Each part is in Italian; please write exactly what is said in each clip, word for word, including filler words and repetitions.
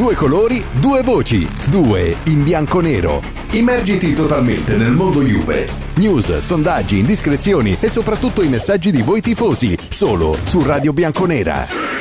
Due colori, due voci, due in bianco-nero. Immergiti totalmente nel mondo Juve. News, sondaggi, indiscrezioni e soprattutto i messaggi di voi tifosi, solo su Radio Bianconera.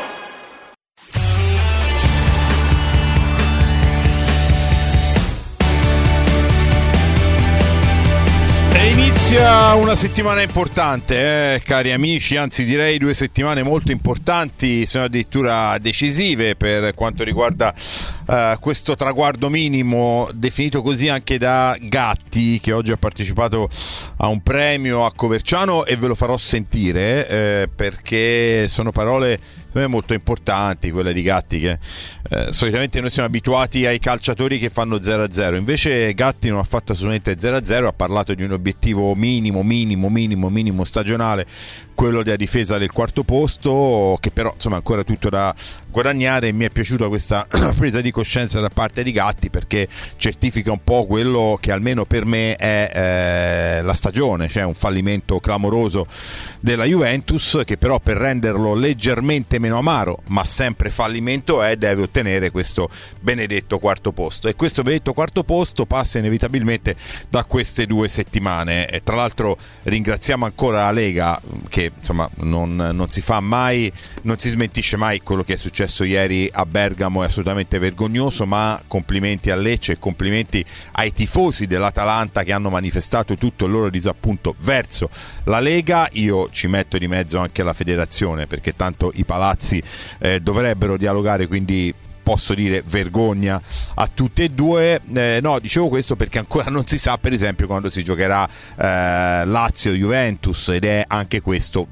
Inizia una settimana importante, eh, cari amici, anzi direi due settimane molto importanti, sono addirittura decisive per quanto riguarda eh, questo traguardo minimo, definito così anche da Gatti, che oggi ha partecipato a un premio a Coverciano, e ve lo farò sentire eh, perché sono parole molto importanti quelle di Gatti, che eh, solitamente noi siamo abituati ai calciatori che fanno zero a zero, invece Gatti non ha fatto assolutamente zero a zero, ha parlato di un obiettivo minimo minimo minimo minimo stagionale, quello della difesa del quarto posto, che però insomma ancora tutto da guadagnare. Mi è piaciuta questa presa di coscienza da parte di Gatti, perché certifica un po' quello che almeno per me è eh, la stagione, cioè un fallimento clamoroso della Juventus, che però per renderlo leggermente meno amaro, ma sempre fallimento è, deve ottenere questo benedetto quarto posto, e questo benedetto quarto posto passa inevitabilmente da queste due settimane. E tra l'altro ringraziamo ancora la Lega, che insomma non, non si fa mai, non si smentisce mai quello che è successo ieri a Bergamo, è assolutamente vergognoso, ma complimenti a Lecce e complimenti ai tifosi dell'Atalanta che hanno manifestato tutto il loro disappunto verso la Lega. Io ci metto di mezzo anche la federazione, perché tanto i palazzi eh, dovrebbero dialogare, quindi posso dire vergogna a tutte e due. Eh, no, dicevo questo perché ancora non si sa, per esempio, quando si giocherà eh, Lazio-Juventus, ed è anche questo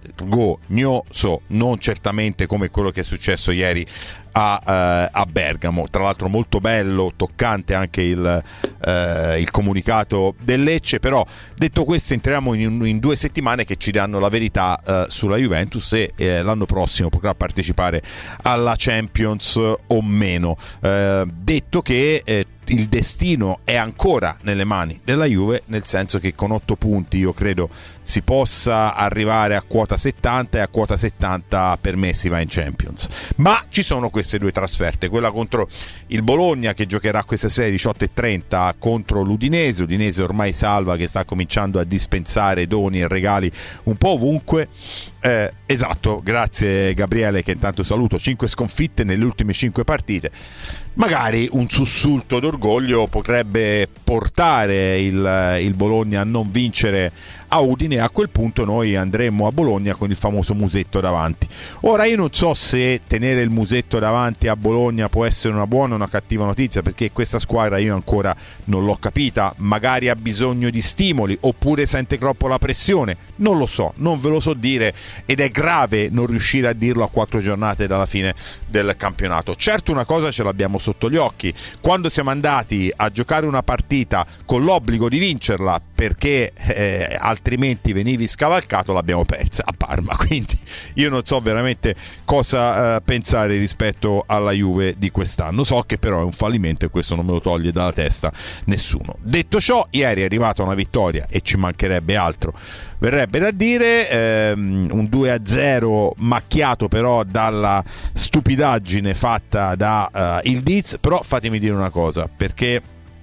vergognoso, non certamente come quello che è successo ieri a, eh, a Bergamo. Tra l'altro molto bello, toccante anche il, eh, il comunicato del Lecce. Però detto questo, entriamo in, in due settimane che ci danno la verità eh, sulla Juventus, e eh, l'anno prossimo potrà partecipare alla Champions o meno. Eh, detto che eh, il destino è ancora nelle mani della Juve, nel senso che con otto punti io credo si possa arrivare a quota settanta, e a quota settanta per me si va in Champions. Ma ci sono queste due trasferte, quella contro il Bologna, che giocherà questa sera diciotto e trenta contro l'Udinese, Udinese ormai salva, che sta cominciando a dispensare doni e regali un po' ovunque. Eh, esatto, grazie Gabriele, che intanto saluto. Cinque sconfitte nelle ultime cinque partite. Magari un sussulto d'orgoglio potrebbe portare il, il Bologna a non vincere a Udine, e a quel punto noi andremo a Bologna con il famoso musetto davanti. Ora io non so se tenere il musetto davanti a Bologna può essere una buona o una cattiva notizia, perché questa squadra io ancora non l'ho capita, magari ha bisogno di stimoli oppure sente troppo la pressione, non lo so, non ve lo so dire, ed è grave non riuscire a dirlo a quattro giornate dalla fine del campionato. Certo, una cosa ce l'abbiamo sotto gli occhi: quando siamo andati a giocare una partita con l'obbligo di vincerla, perché eh, altrimenti venivi scavalcato, l'abbiamo persa a Parma. Quindi io non so veramente cosa eh, pensare rispetto alla Juve di quest'anno. So che però è un fallimento, e questo non me lo toglie dalla testa nessuno. Detto ciò, ieri è arrivata una vittoria, e ci mancherebbe altro, verrebbe da dire, ehm, un due a zero macchiato però dalla stupidaggine fatta da uh, il Diz. Però fatemi dire una cosa, perché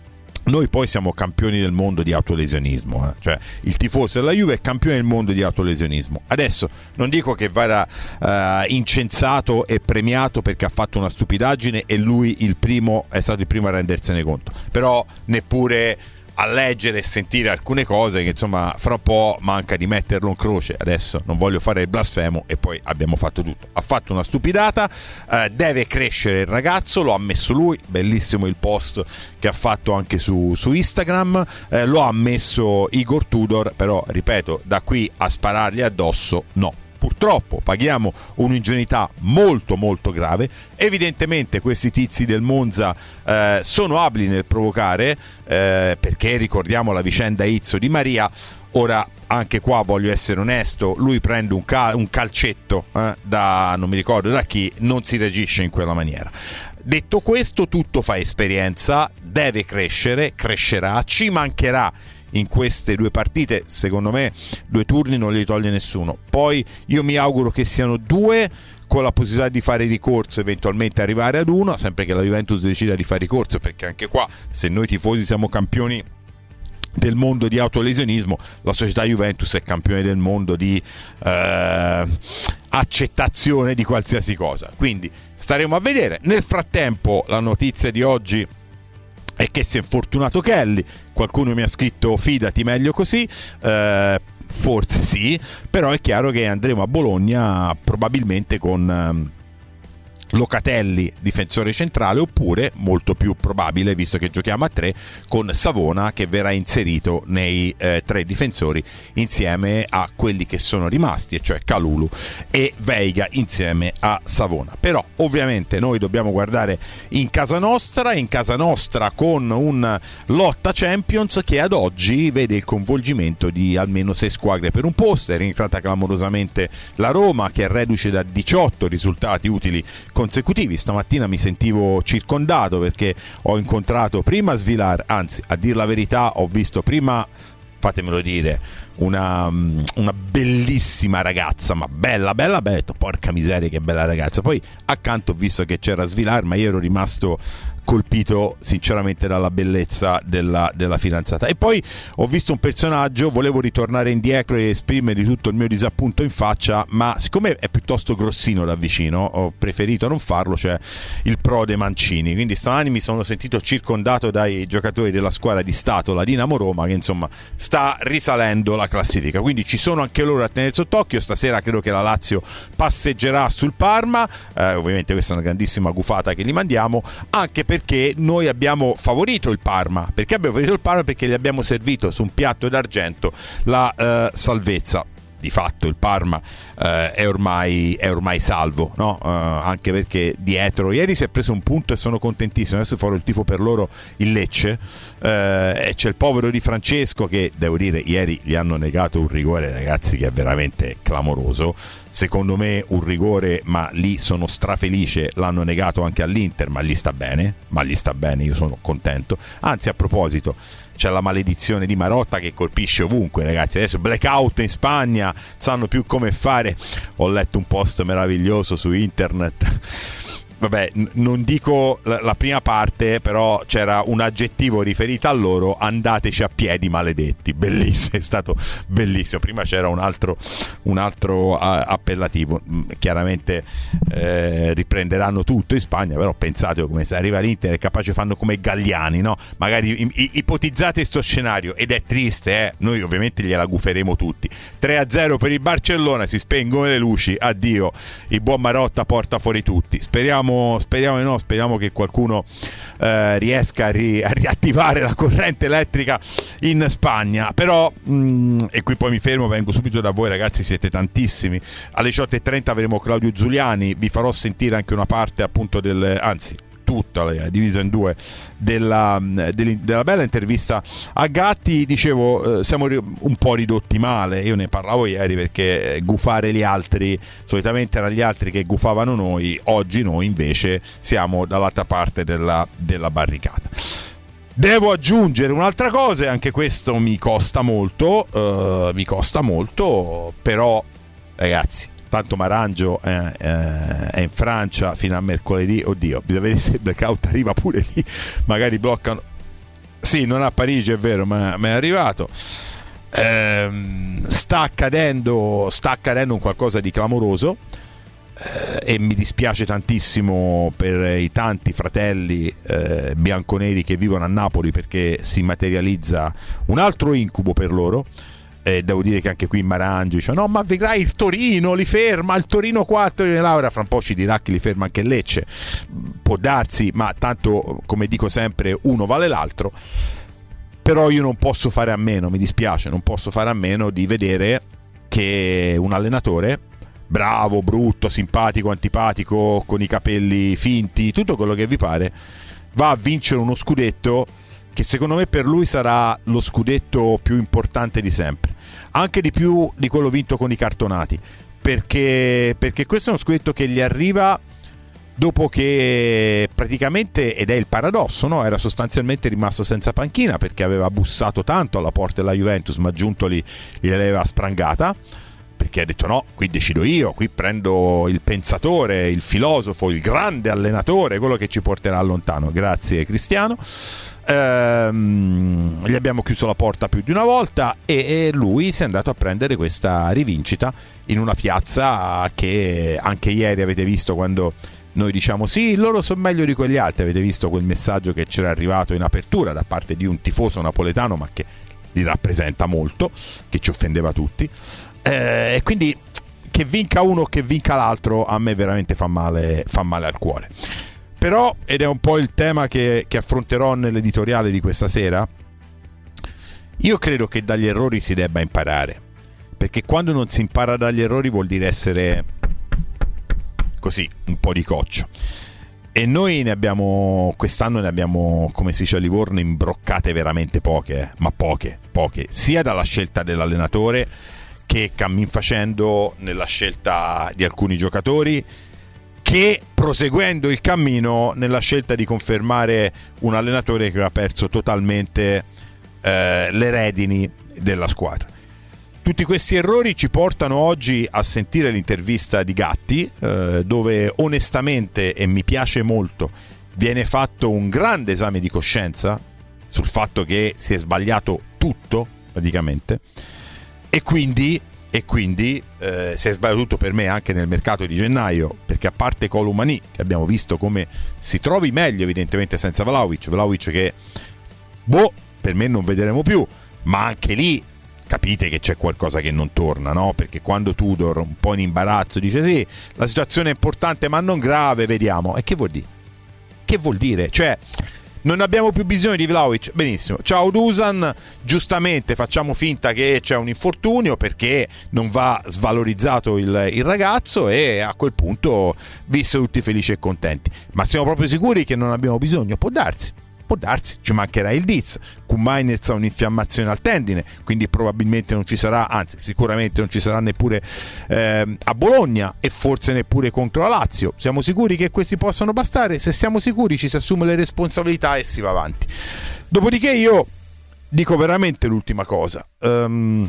noi poi siamo campioni del mondo di autolesionismo, eh? Cioè il tifoso della Juve è campione del mondo di autolesionismo. Adesso non dico che vada uh, incensato e premiato perché ha fatto una stupidaggine e lui il primo è stato il primo a rendersene conto, però neppure a leggere e sentire alcune cose che insomma fra un po' manca di metterlo in croce. Adesso non voglio fare il blasfemo, e poi abbiamo fatto tutto. Ha fatto una stupidata, eh, deve crescere il ragazzo, lo ha ammesso lui, bellissimo il post che ha fatto anche su, su Instagram, eh, lo ha ammesso Igor Tudor, però ripeto, da qui a sparargli addosso no. Purtroppo paghiamo un'ingenuità molto molto grave. Evidentemente questi tizi del Monza eh, sono abili nel provocare, eh, perché ricordiamo la vicenda Izzo Di Maria. Ora anche qua voglio essere onesto, lui prende un, cal- un calcetto eh, da non mi ricordo da chi, non si reagisce in quella maniera. Detto questo, tutto fa esperienza, deve crescere, crescerà, ci mancherà in queste due partite, secondo me due turni non li toglie nessuno. Poi io mi auguro che siano due con la possibilità di fare ricorso, eventualmente arrivare ad uno, sempre che la Juventus decida di fare ricorso, perché anche qua, se noi tifosi siamo campioni del mondo di autolesionismo, la società Juventus è campione del mondo di eh, accettazione di qualsiasi cosa. Quindi staremo a vedere. Nel frattempo la notizia di oggi è che si è infortunato Kelly. Qualcuno mi ha scritto fidati, meglio così. eh, forse sì, però è chiaro che andremo a Bologna probabilmente con ehm, Locatelli difensore centrale, oppure molto più probabile, visto che giochiamo a tre, con Savona che verrà inserito nei eh, tre difensori insieme a quelli che sono rimasti, e cioè Kalulu e Veiga insieme a Savona. Però ovviamente noi dobbiamo guardare in casa nostra, in casa nostra con un lotta Champions che ad oggi vede il coinvolgimento di almeno sei squadre per un posto. È rientrata clamorosamente la Roma, che è reduce da diciotto risultati utili consecutivi. Stamattina mi sentivo circondato perché ho incontrato prima Svilar, anzi a dir la verità ho visto prima, fatemelo dire, una, una bellissima ragazza, ma bella bella bella, porca miseria che bella ragazza. Poi accanto ho visto che c'era Svilar, ma io ero rimasto colpito sinceramente dalla bellezza della, della fidanzata. E poi ho visto un personaggio, volevo ritornare indietro e esprimere tutto il mio disappunto in faccia, ma siccome è piuttosto grossino da vicino ho preferito non farlo, cioè il Prode Mancini. Quindi stamani mi sono sentito circondato dai giocatori della squadra di Stato, la Dinamo Roma, che insomma sta risalendo la classifica, quindi ci sono anche loro a tenere sott'occhio. Stasera credo che la Lazio passeggerà sul Parma, eh, ovviamente questa è una grandissima gufata che gli mandiamo, anche perché noi abbiamo favorito il Parma. Perché abbiamo favorito il Parma? Perché gli abbiamo servito su un piatto d'argento la eh, salvezza. Di fatto il Parma eh, è, ormai, è ormai salvo, no? Uh, anche perché dietro ieri si è preso un punto e sono contentissimo. Adesso farò il tifo per loro, il Lecce, eh, e c'è il povero Di Francesco che, devo dire, ieri gli hanno negato un rigore, ragazzi, che è veramente clamoroso. Secondo me un rigore, ma lì sono strafelice, l'hanno negato anche all'Inter, ma gli sta bene, ma gli sta bene, io sono contento. Anzi, a proposito, c'è la maledizione di Marotta che colpisce ovunque, ragazzi. Adesso blackout in Spagna, sanno più come fare. Ho letto un post meraviglioso su internet. Vabbè, n- non dico la, la prima parte, però c'era un aggettivo riferito a loro: andateci a piedi maledetti. Bellissimo, è stato bellissimo. Prima c'era un altro, un altro a- appellativo. Chiaramente eh, riprenderanno tutto in Spagna, però pensate come se arriva l'Inter è capace, fanno come i Galliani, no? Magari i- i- ipotizzate sto scenario, ed è triste, eh? Noi ovviamente gliela guferemo tutti. tre a zero per il Barcellona, si spengono le luci, addio, il buon Marotta porta fuori tutti. Speriamo Speriamo di no, speriamo che qualcuno eh, riesca a, ri- a riattivare la corrente elettrica in Spagna. Però mh, e qui poi mi fermo, vengo subito da voi, ragazzi, siete tantissimi. Alle diciotto e trenta avremo Claudio Zuliani, vi farò sentire anche una parte appunto del, anzi tutta la divisa in due della, della bella intervista a Gatti. Dicevo, eh, siamo un po' ridotti male, io ne parlavo ieri, perché gufare gli altri, solitamente erano gli altri che gufavano noi, oggi noi invece siamo dall'altra parte della, della barricata. Devo aggiungere un'altra cosa, e anche questo mi costa molto, eh, mi costa molto, però ragazzi, tanto Marangio eh, eh, è in Francia fino a mercoledì. Oddio, bisogna vedere se il blackout arriva pure lì, magari bloccano. Sì, non a Parigi, è vero, ma, ma è arrivato. Ehm, sta accadendo sta accadendo un qualcosa di clamoroso, eh, e mi dispiace tantissimo per i tanti fratelli eh, bianconeri che vivono a Napoli, perché si materializza un altro incubo per loro. Eh, devo dire che anche qui Marangi dice: no, ma vedrai il Torino li ferma, il Torino quattro e Laura fra un po' ci dirà che li ferma anche il Lecce. Può darsi, ma tanto, come dico sempre, uno vale l'altro. Però io non posso fare a meno, mi dispiace, non posso fare a meno di vedere che un allenatore bravo, brutto, simpatico, antipatico, con i capelli finti, tutto quello che vi pare, va a vincere uno scudetto che secondo me per lui sarà lo scudetto più importante di sempre, anche di più di quello vinto con i cartonati, perché, perché questo è uno scudetto che gli arriva dopo che praticamente, ed è il paradosso, no? Era sostanzialmente rimasto senza panchina perché aveva bussato tanto alla porta della Juventus, ma Giuntoli gliel'aveva sprangata, perché ha detto no, qui decido io, qui prendo il pensatore, il filosofo, il grande allenatore, quello che ci porterà lontano. Grazie Cristiano. Ehm, gli abbiamo chiuso la porta più di una volta e, e lui si è andato a prendere questa rivincita in una piazza che anche ieri avete visto, quando noi diciamo sì, loro sono meglio di quegli altri, avete visto quel messaggio che c'era arrivato in apertura da parte di un tifoso napoletano, ma che li rappresenta molto, che ci offendeva tutti. E eh, quindi che vinca uno o che vinca l'altro a me veramente fa male, fa male al cuore. Però, ed è un po' il tema che, che affronterò nell'editoriale di questa sera, io credo che dagli errori si debba imparare, perché quando non si impara dagli errori vuol dire essere così, un po' di coccio. E noi ne abbiamo, quest'anno ne abbiamo, come si dice a Livorno, imbroccate veramente poche, eh? ma poche, poche, sia dalla scelta dell'allenatore che cammin facendo nella scelta di alcuni giocatori, che proseguendo il cammino nella scelta di confermare un allenatore che aveva perso totalmente eh, le redini della squadra. Tutti questi errori ci portano oggi a sentire l'intervista di Gatti, eh, dove onestamente, e mi piace molto, viene fatto un grande esame di coscienza sul fatto che si è sbagliato tutto praticamente, e quindi, e quindi eh, si è sbagliato tutto per me anche nel mercato di gennaio, perché a parte Colomani, che abbiamo visto come si trovi meglio evidentemente senza Vlahovic, Vlahovic che boh, per me non vedremo più, ma anche lì capite che c'è qualcosa che non torna, no? Perché quando Tudor, un po' in imbarazzo, dice sì, la situazione è importante ma non grave, vediamo. E che vuol dire? Che vuol dire? Cioè, non abbiamo più bisogno di Vlahovic, benissimo. Ciao Dusan, giustamente facciamo finta che c'è un infortunio perché non va svalorizzato il, il ragazzo, e a quel punto vissero tutti felici e contenti. Ma siamo proprio sicuri che non abbiamo bisogno? Può darsi. Può darsi, ci mancherà il Diz. Kumainers ha un'infiammazione al tendine, quindi probabilmente non ci sarà, anzi sicuramente non ci sarà neppure eh, a Bologna, e forse neppure contro la Lazio. Siamo sicuri che questi possano bastare? Se siamo sicuri ci si assume le responsabilità e si va avanti. Dopodiché io dico veramente l'ultima cosa. Um,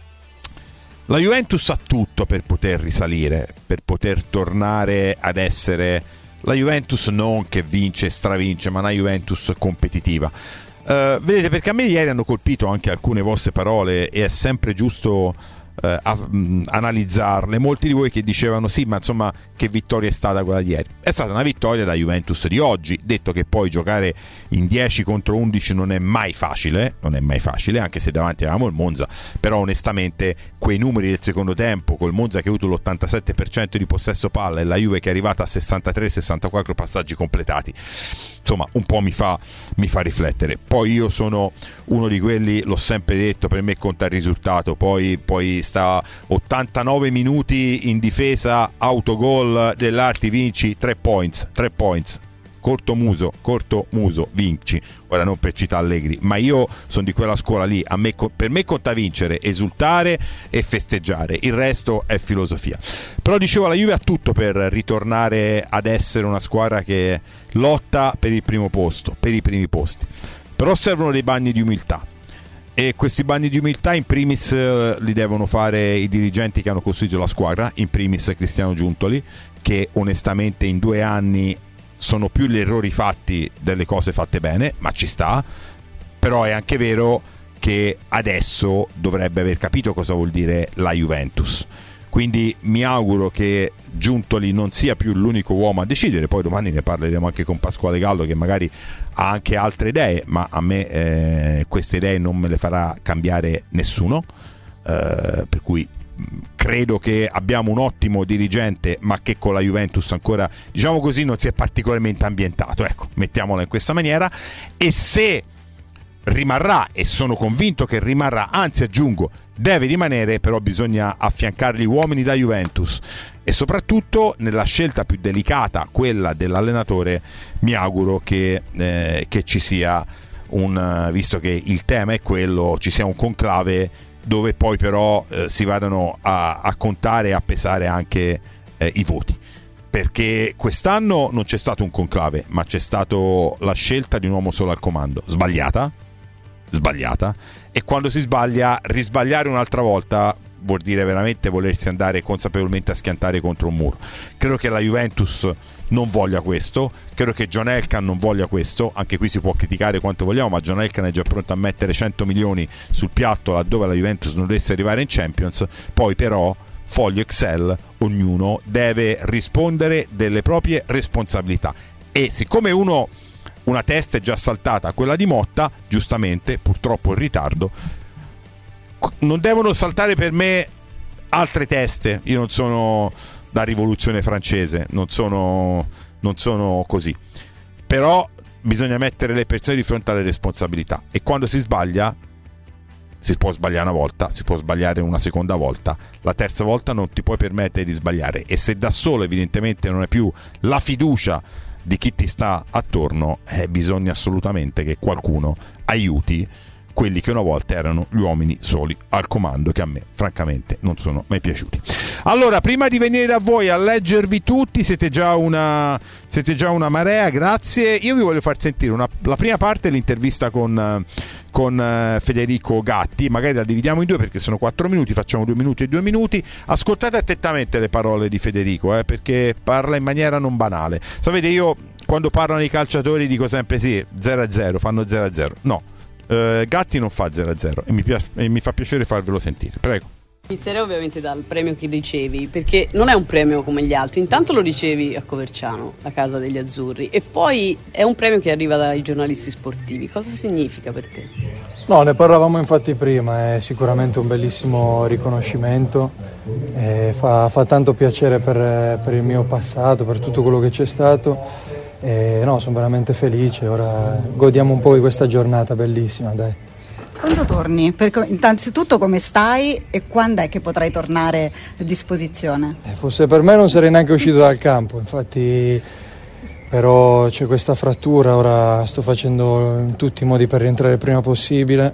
la Juventus ha tutto per poter risalire, per poter tornare ad essere la Juventus non che vince e stravince, ma una Juventus competitiva. Uh, vedete, perché a me ieri hanno colpito anche alcune vostre parole, e è sempre giusto uh, a, mh, analizzarle. Molti di voi che dicevano sì, ma insomma che vittoria è stata quella di ieri? È stata una vittoria da Juventus di oggi, detto che poi giocare in dieci contro undici non è mai facile, non è mai facile, anche se davanti avevamo il Monza, però onestamente quei numeri del secondo tempo, col Monza che ha avuto l'ottantasette per cento di possesso palla e la Juve che è arrivata a sessantatré sessantaquattro passaggi completati, insomma un po' mi fa, mi fa riflettere. Poi io sono uno di quelli, l'ho sempre detto, per me conta il risultato, poi, poi sta ottantanove minuti in difesa, autogol dell'Arti, vinci, tre points, tre points, corto muso, corto muso, vinci. Ora non per città Allegri, ma io sono di quella scuola lì, a me, per me conta vincere, esultare e festeggiare, il resto è filosofia. Però dicevo, la Juve ha tutto per ritornare ad essere una squadra che lotta per il primo posto, per i primi posti, però servono dei bagni di umiltà, e questi bagni di umiltà in primis li devono fare i dirigenti che hanno costruito la squadra, in primis Cristiano Giuntoli, che onestamente in due anni sono più gli errori fatti delle cose fatte bene, ma ci sta. Però è anche vero che adesso dovrebbe aver capito cosa vuol dire la Juventus, quindi mi auguro che Giuntoli non sia più l'unico uomo a decidere. Poi domani ne parleremo anche con Pasquale Gallo, che magari ha anche altre idee, ma a me eh, queste idee non me le farà cambiare nessuno, eh, per cui credo che abbiamo un ottimo dirigente, ma che con la Juventus ancora, diciamo così, non si è particolarmente ambientato, ecco, mettiamola in questa maniera. E se rimarrà, e sono convinto che rimarrà, anzi aggiungo, deve rimanere, però bisogna affiancargli uomini da Juventus, e soprattutto nella scelta più delicata, quella dell'allenatore, mi auguro che, eh, che ci sia un, visto che il tema è quello, ci sia un conclave dove poi però eh, si vadano a, a contare e a pesare anche eh, i voti. perché quest'anno non c'è stato un conclave, ma c'è stato la scelta di un uomo solo al comando, sbagliata, sbagliata, e quando si sbaglia, risbagliare un'altra volta vuol dire veramente volersi andare consapevolmente a schiantare contro un muro. Credo che la Juventus non voglia questo, credo che John Elkann non voglia questo. Anche qui si può criticare quanto vogliamo, ma John Elkann è già pronto a mettere cento milioni sul piatto laddove la Juventus non dovesse arrivare in Champions. Poi però foglio Excel, ognuno deve rispondere delle proprie responsabilità, e siccome uno una testa è già saltata, quella di Motta, giustamente, purtroppo in ritardo, non devono saltare per me altre teste. Io non sono da rivoluzione francese, non sono, non sono così, però bisogna mettere le persone di fronte alle responsabilità, e quando si sbaglia si può sbagliare una volta, si può sbagliare una seconda volta, la terza volta non ti puoi permettere di sbagliare, e se da solo evidentemente non hai più la fiducia di chi ti sta attorno, eh, bisogna assolutamente che qualcuno aiuti quelli che una volta erano gli uomini soli al comando, che a me francamente non sono mai piaciuti. Allora, prima di venire da voi a leggervi tutti, siete già una siete già una marea, grazie. Io vi voglio far sentire una, la prima parte dell'intervista con, con uh, Federico Gatti, magari la dividiamo in due perché sono quattro minuti, facciamo due minuti e due minuti. Ascoltate attentamente le parole di Federico, eh, perché parla in maniera non banale. Sapete, io quando parlano i calciatori dico sempre sì, zero a zero, fanno zero a zero. No, Uh, Gatti non fa zero a zero, e mi, piace, e mi fa piacere farvelo sentire. Prego. Inizierei ovviamente dal premio che ricevi, perché non è un premio come gli altri. Intanto lo ricevi a Coverciano, la casa degli azzurri, e poi è un premio che arriva dai giornalisti sportivi. Cosa significa per te? No, ne parlavamo infatti prima, è sicuramente un bellissimo riconoscimento, e fa, fa tanto piacere per, per il mio passato, per tutto quello che c'è stato. E no, sono veramente felice, ora godiamo un po' di questa giornata bellissima, dai. Quando torni? Perché, innanzitutto come stai e quando è che potrai tornare a disposizione? Eh, forse per me non sarei neanche uscito dal campo, infatti, però c'è questa frattura, ora sto facendo in tutti i modi per rientrare il prima possibile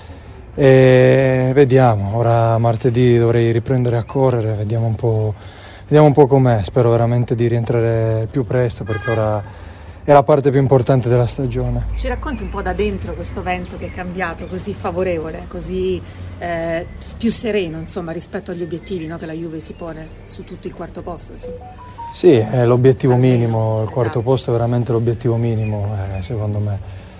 e vediamo, ora martedì dovrei riprendere a correre, vediamo un po'. Vediamo un po' com'è, spero veramente di rientrare il più presto perché ora è la parte più importante della stagione. Ci racconti un po' da dentro questo vento che è cambiato, così favorevole, così eh, più sereno, insomma, rispetto agli obiettivi, no, che la Juve si pone su tutto il quarto posto? Sì, sì, è l'obiettivo minimo, il quarto posto è veramente l'obiettivo minimo, eh, secondo me.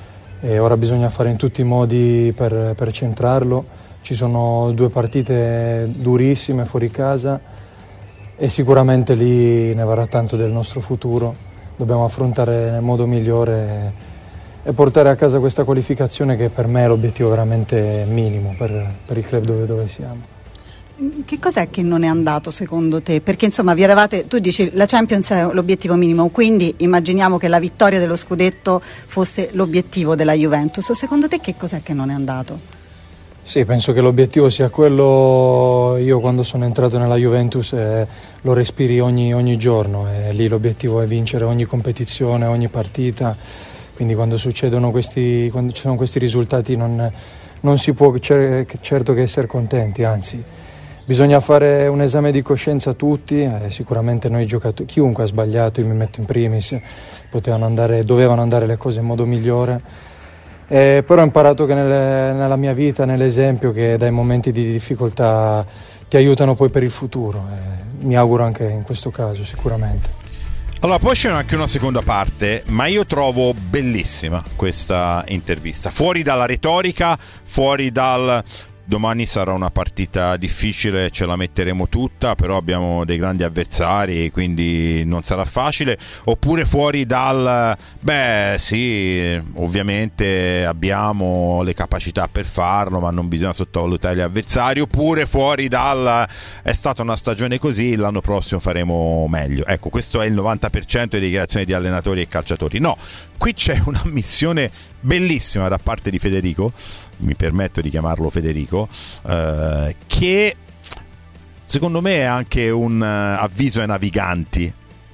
E ora bisogna fare in tutti i modi per, per centrarlo. Ci sono due partite durissime fuori casa, e sicuramente lì ne varrà tanto del nostro futuro. Dobbiamo affrontare nel modo migliore e portare a casa questa qualificazione, che per me è l'obiettivo veramente minimo per, per il club dove, dove siamo. Che cos'è che non è andato secondo te? Perché insomma vi eravate, tu dici la Champions è l'obiettivo minimo, quindi immaginiamo che la vittoria dello scudetto fosse l'obiettivo della Juventus. Secondo te che cos'è che non è andato? Sì, penso che l'obiettivo sia quello. Io quando sono entrato nella Juventus eh, lo respiri ogni, ogni giorno, e lì l'obiettivo è vincere ogni competizione, ogni partita, quindi quando succedono questi, quando ci sono questi risultati non, non si può cer- certo che essere contenti, anzi bisogna fare un esame di coscienza tutti, eh, sicuramente noi giocatori, chiunque ha sbagliato, io mi metto in primis, potevano andare, dovevano andare le cose in modo migliore. Eh, però ho imparato che nelle, nella mia vita, nell'esempio, che dai momenti di difficoltà ti aiutano poi per il futuro, eh, mi auguro anche in questo caso sicuramente. Allora, poi c'è anche una seconda parte, ma io trovo bellissima questa intervista, fuori dalla retorica, fuori dal domani sarà una partita difficile, ce la metteremo tutta, però abbiamo dei grandi avversari, quindi non sarà facile, oppure fuori dal beh sì, ovviamente abbiamo le capacità per farlo, ma non bisogna sottovalutare gli avversari, oppure fuori dal è stata una stagione così, l'anno prossimo faremo meglio. Ecco, questo è il novanta per cento di dichiarazioni di allenatori e calciatori. No, qui c'è una missione bellissima da parte di Federico, mi permetto di chiamarlo Federico, eh, che secondo me è anche un uh, avviso ai naviganti,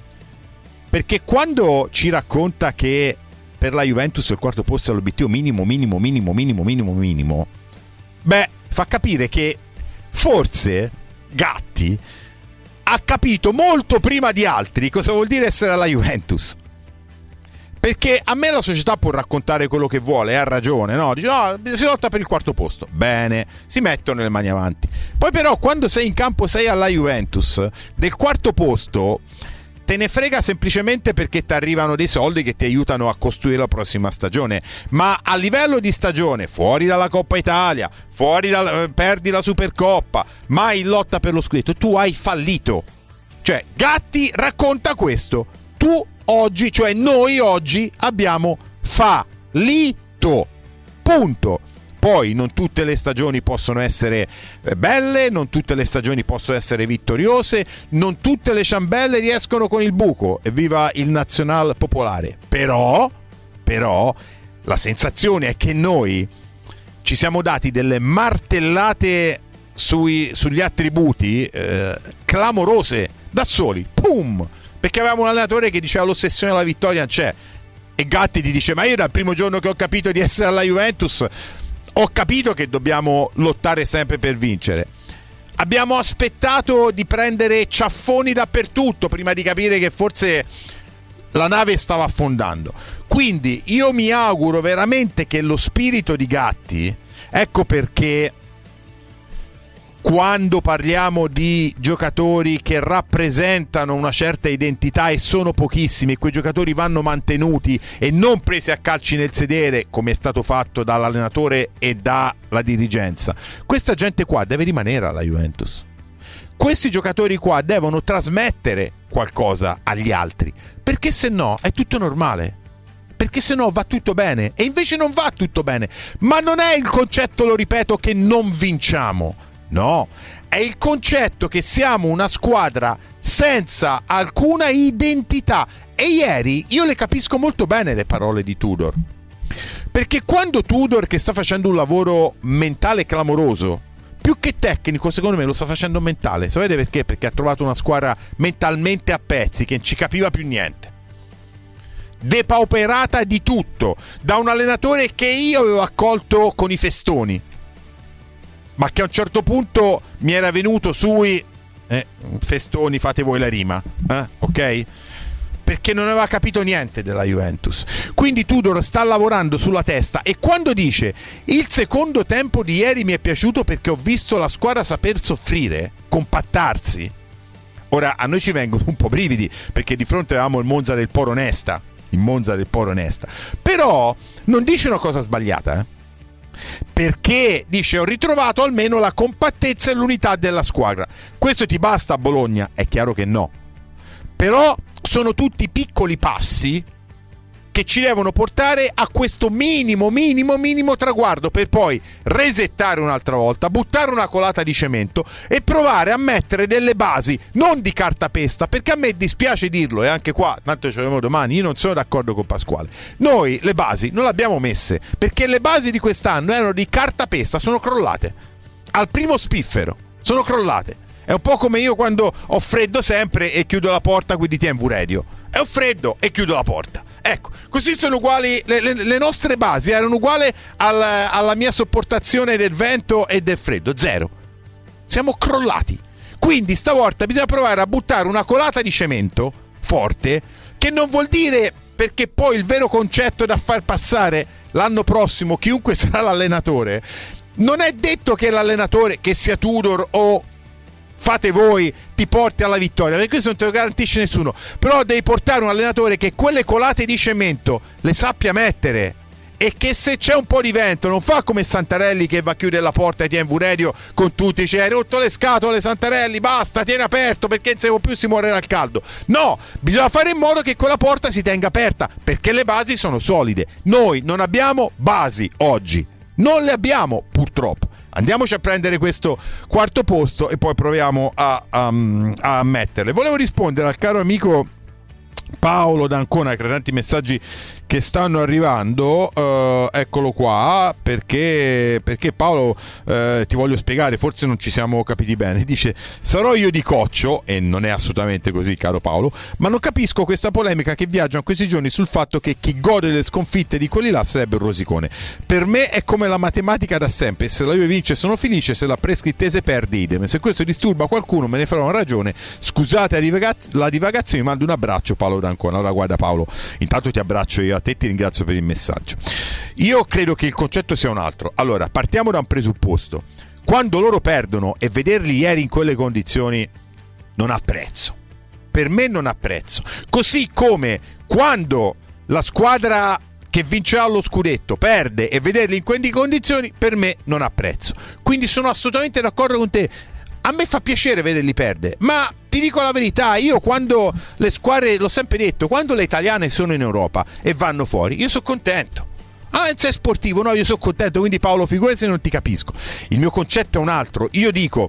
perché quando ci racconta che per la Juventus il quarto posto è l'obiettivo minimo, minimo, minimo, minimo, minimo, minimo, beh, fa capire che forse Gatti ha capito molto prima di altri cosa vuol dire essere alla Juventus. Perché a me la società può raccontare quello che vuole, ha ragione, no? Dice no, si lotta per il quarto posto, bene, si mettono le mani avanti. Poi però quando sei in campo, sei alla Juventus, del quarto posto te ne frega semplicemente perché ti arrivano dei soldi che ti aiutano a costruire la prossima stagione. Ma a livello di stagione, fuori dalla Coppa Italia, fuori dal, perdi la Supercoppa, mai in lotta per lo scudetto, tu hai fallito. Cioè Gatti racconta questo, tu oggi, cioè noi oggi abbiamo fallito, punto. Poi non tutte le stagioni possono essere belle, non tutte le stagioni possono essere vittoriose, non tutte le ciambelle riescono con il buco, evviva il Nazional Popolare. Però, però la sensazione è che noi ci siamo dati delle martellate sui, sugli attributi eh, clamorose da soli, pum, perché avevamo un allenatore che diceva l'ossessione alla vittoria c'è, e Gatti ti dice ma io dal primo giorno che ho capito di essere alla Juventus ho capito che dobbiamo lottare sempre per vincere. Abbiamo aspettato di prendere ciaffoni dappertutto prima di capire che forse la nave stava affondando. Quindi io mi auguro veramente che lo spirito di Gatti, ecco perché quando parliamo di giocatori che rappresentano una certa identità, e sono pochissimi, quei giocatori vanno mantenuti e non presi a calci nel sedere come è stato fatto dall'allenatore e dalla dirigenza, questa gente qua deve rimanere alla Juventus. Questi giocatori qua devono trasmettere qualcosa agli altri, perché se no è tutto normale, perché se no va tutto bene, e invece non va tutto bene. Ma non è il concetto, lo ripeto, che non vinciamo. No, è il concetto che siamo una squadra senza alcuna identità. E ieri io le capisco molto bene le parole di Tudor, perché quando Tudor, che sta facendo un lavoro mentale clamoroso, più che tecnico secondo me lo sta facendo mentale, sapete perché? Perché ha trovato una squadra mentalmente a pezzi, che non ci capiva più niente, depauperata di tutto, da un allenatore che io avevo accolto con i festoni, ma che a un certo punto mi era venuto sui eh, festoni, fate voi la rima, eh? Ok? Perché non aveva capito niente della Juventus. Quindi Tudor sta lavorando sulla testa, e quando dice il secondo tempo di ieri mi è piaciuto perché ho visto la squadra saper soffrire, compattarsi, ora a noi ci vengono un po' brividi, perché di fronte avevamo il Monza del Poro Nesta, il Monza del Poro Nesta, però non dice una cosa sbagliata, eh? Perché dice ho ritrovato almeno la compattezza e l'unità della squadra. Questo ti basta a Bologna? È chiaro che no, però sono tutti piccoli passi che ci devono portare a questo minimo minimo minimo traguardo, per poi resettare un'altra volta, buttare una colata di cemento e provare a mettere delle basi non di cartapesta, perché a me dispiace dirlo, e anche qua tanto ci vediamo domani, io non sono d'accordo con Pasquale, noi le basi non le abbiamo messe perché le basi di quest'anno erano di cartapesta, sono crollate al primo spiffero, sono crollate. È un po' come io quando ho freddo sempre e chiudo la porta, quindi ti invu radio, e ho freddo e chiudo la porta. Ecco, così sono uguali, le, le, le nostre basi erano uguali al, alla mia sopportazione del vento e del freddo, zero. Siamo crollati. Quindi stavolta bisogna provare a buttare una colata di cemento forte, che non vuol dire, perché poi il vero concetto da far passare l'anno prossimo, chiunque sarà l'allenatore, non è detto che l'allenatore, che sia Tudor o fate voi, ti porti alla vittoria, perché questo non te lo garantisce nessuno, però devi portare un allenatore che quelle colate di cemento le sappia mettere, e che se c'è un po' di vento non fa come Santarelli che va a chiudere la porta e tiene in radio con tutti, dice hai rotto le scatole Santarelli, basta, tieni aperto perché non si più, si muore dal caldo. No, bisogna fare in modo che quella porta si tenga aperta, perché le basi sono solide. Noi non abbiamo basi oggi, non le abbiamo purtroppo. Andiamoci a prendere questo quarto posto e poi proviamo a, a, a metterle. Volevo rispondere al caro amico Paolo d'Ancona, che tanti messaggi che stanno arrivando, uh, eccolo qua, perché, perché Paolo, uh, ti voglio spiegare, forse non ci siamo capiti bene. Dice: sarò io di coccio, e non è assolutamente così, caro Paolo, ma non capisco questa polemica che viaggia in questi giorni sul fatto che chi gode delle sconfitte di quelli là sarebbe un rosicone. Per me è come la matematica da sempre: se la Juve vince sono felice, se la prescrittese perde idem. Se questo disturba qualcuno me ne farò una ragione, scusate la, divagaz- la divagazione, mi mando un abbraccio, Paolo d'Ancona. Allora guarda Paolo, intanto ti abbraccio io a te, ti ringrazio per il messaggio. Io credo che il concetto sia un altro. Allora, partiamo da un presupposto: quando loro perdono, e vederli ieri in quelle condizioni non ha prezzo, per me non ha prezzo. Così come quando la squadra che vincerà lo scudetto perde, e vederli in quelle condizioni per me non ha prezzo. Quindi sono assolutamente d'accordo con te. A me fa piacere vederli perdere, ma ti dico la verità, io quando le squadre, l'ho sempre detto, quando le italiane sono in Europa e vanno fuori, io sono contento. Ah, non sei sportivo, no, io sono contento, quindi Paolo, figurati se non ti capisco. Il mio concetto è un altro. Io dico,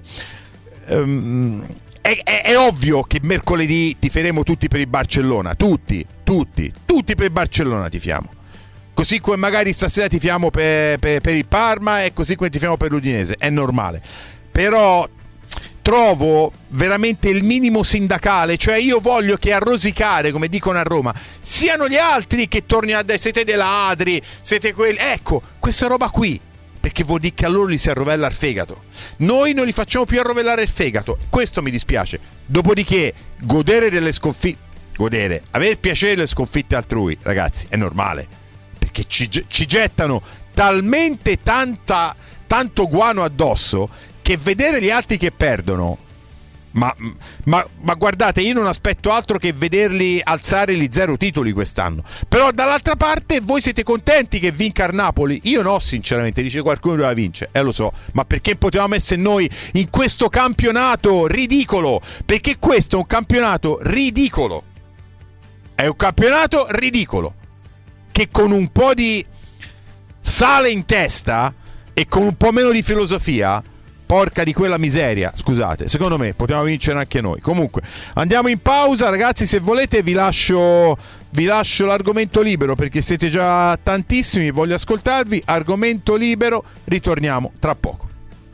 um, è, è, è ovvio che mercoledì tiferemo tutti per il Barcellona, tutti, tutti, tutti per il Barcellona tifiamo. Così come magari stasera tifiamo per, per, per il Parma, e così come tifiamo per l'Udinese, è normale. Però trovo veramente il minimo sindacale, cioè io voglio che a rosicare, come dicono a Roma, siano gli altri che tornino a dire siete dei ladri, siete quelli, ecco, questa roba qui, perché vuol dire che a loro li si arrovella il fegato. Noi non li facciamo più arrovellare il fegato, questo mi dispiace. Dopodiché godere delle sconfitte, godere, avere piacere delle sconfitte altrui, ragazzi, è normale, perché ci, ci gettano talmente tanta, tanto guano addosso, che vedere gli altri che perdono, ma, ma, ma guardate, io non aspetto altro che vederli alzare gli zero titoli quest'anno. Però dall'altra parte voi siete contenti che vinca il Napoli? Io no, sinceramente. Dice qualcuno doveva vincere, eh lo so, ma perché potevamo essere noi in questo campionato ridicolo? Perché questo è un campionato ridicolo, è un campionato ridicolo, che con un po' di sale in testa e con un po' meno di filosofia, porca di quella miseria, scusate, secondo me potevamo vincere anche noi. Comunque andiamo in pausa, ragazzi. Se volete vi lascio vi lascio l'argomento libero, perché siete già tantissimi, voglio ascoltarvi. Argomento libero, ritorniamo tra poco.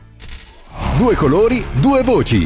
Due colori, due voci.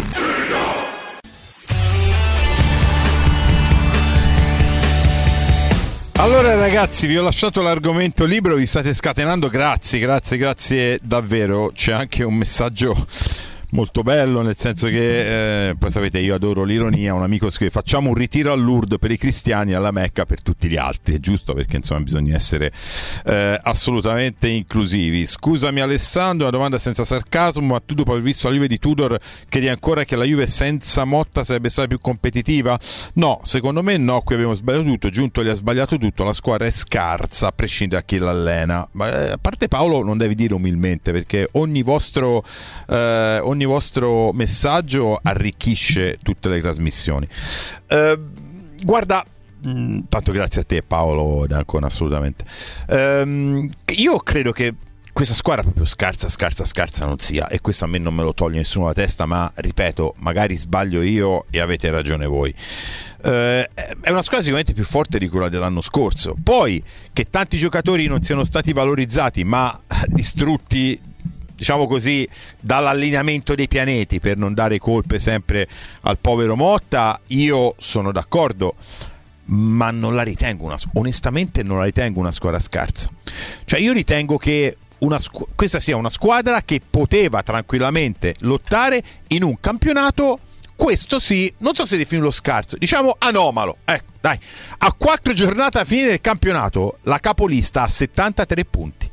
Allora ragazzi, vi ho lasciato l'argomento libero, vi state scatenando, grazie, grazie, grazie davvero. C'è anche un messaggio molto bello, nel senso che eh, poi sapete, io adoro l'ironia. Un amico scrive: facciamo un ritiro a Lourdes per i cristiani e alla Mecca per tutti gli altri. È giusto, perché insomma bisogna essere eh, assolutamente inclusivi. Scusami Alessandro, una domanda senza sarcasmo, ma tu dopo aver visto la Juve di Tudor credi ancora che la Juve senza Motta sarebbe stata più competitiva? No, secondo me no, qui abbiamo sbagliato tutto, Giuntoli ha sbagliato tutto, la squadra è scarsa a prescindere da chi l'allena. Ma eh, a parte Paolo non devi dire umilmente, perché ogni vostro eh, ogni vostro messaggio arricchisce tutte le trasmissioni. Eh, guarda, mh, tanto grazie a te Paolo d'Ancona, assolutamente. Eh, io credo che questa squadra proprio scarsa, scarsa, scarsa non sia, e questo a me non me lo toglie nessuno dalla testa, ma ripeto, magari sbaglio io e avete ragione voi. Eh, è una squadra sicuramente più forte di quella dell'anno scorso. Poi che tanti giocatori non siano stati valorizzati, ma distrutti, diciamo così, dall'allineamento dei pianeti, per non dare colpe sempre al povero Motta, io sono d'accordo, ma non la ritengo una, onestamente non la ritengo una squadra scarsa. Cioè io ritengo che una, questa sia una squadra che poteva tranquillamente lottare in un campionato, questo sì, non so se definirlo scarso, diciamo anomalo. Ecco, dai, a quattro giornate alla fine del campionato la capolista ha settantatré punti.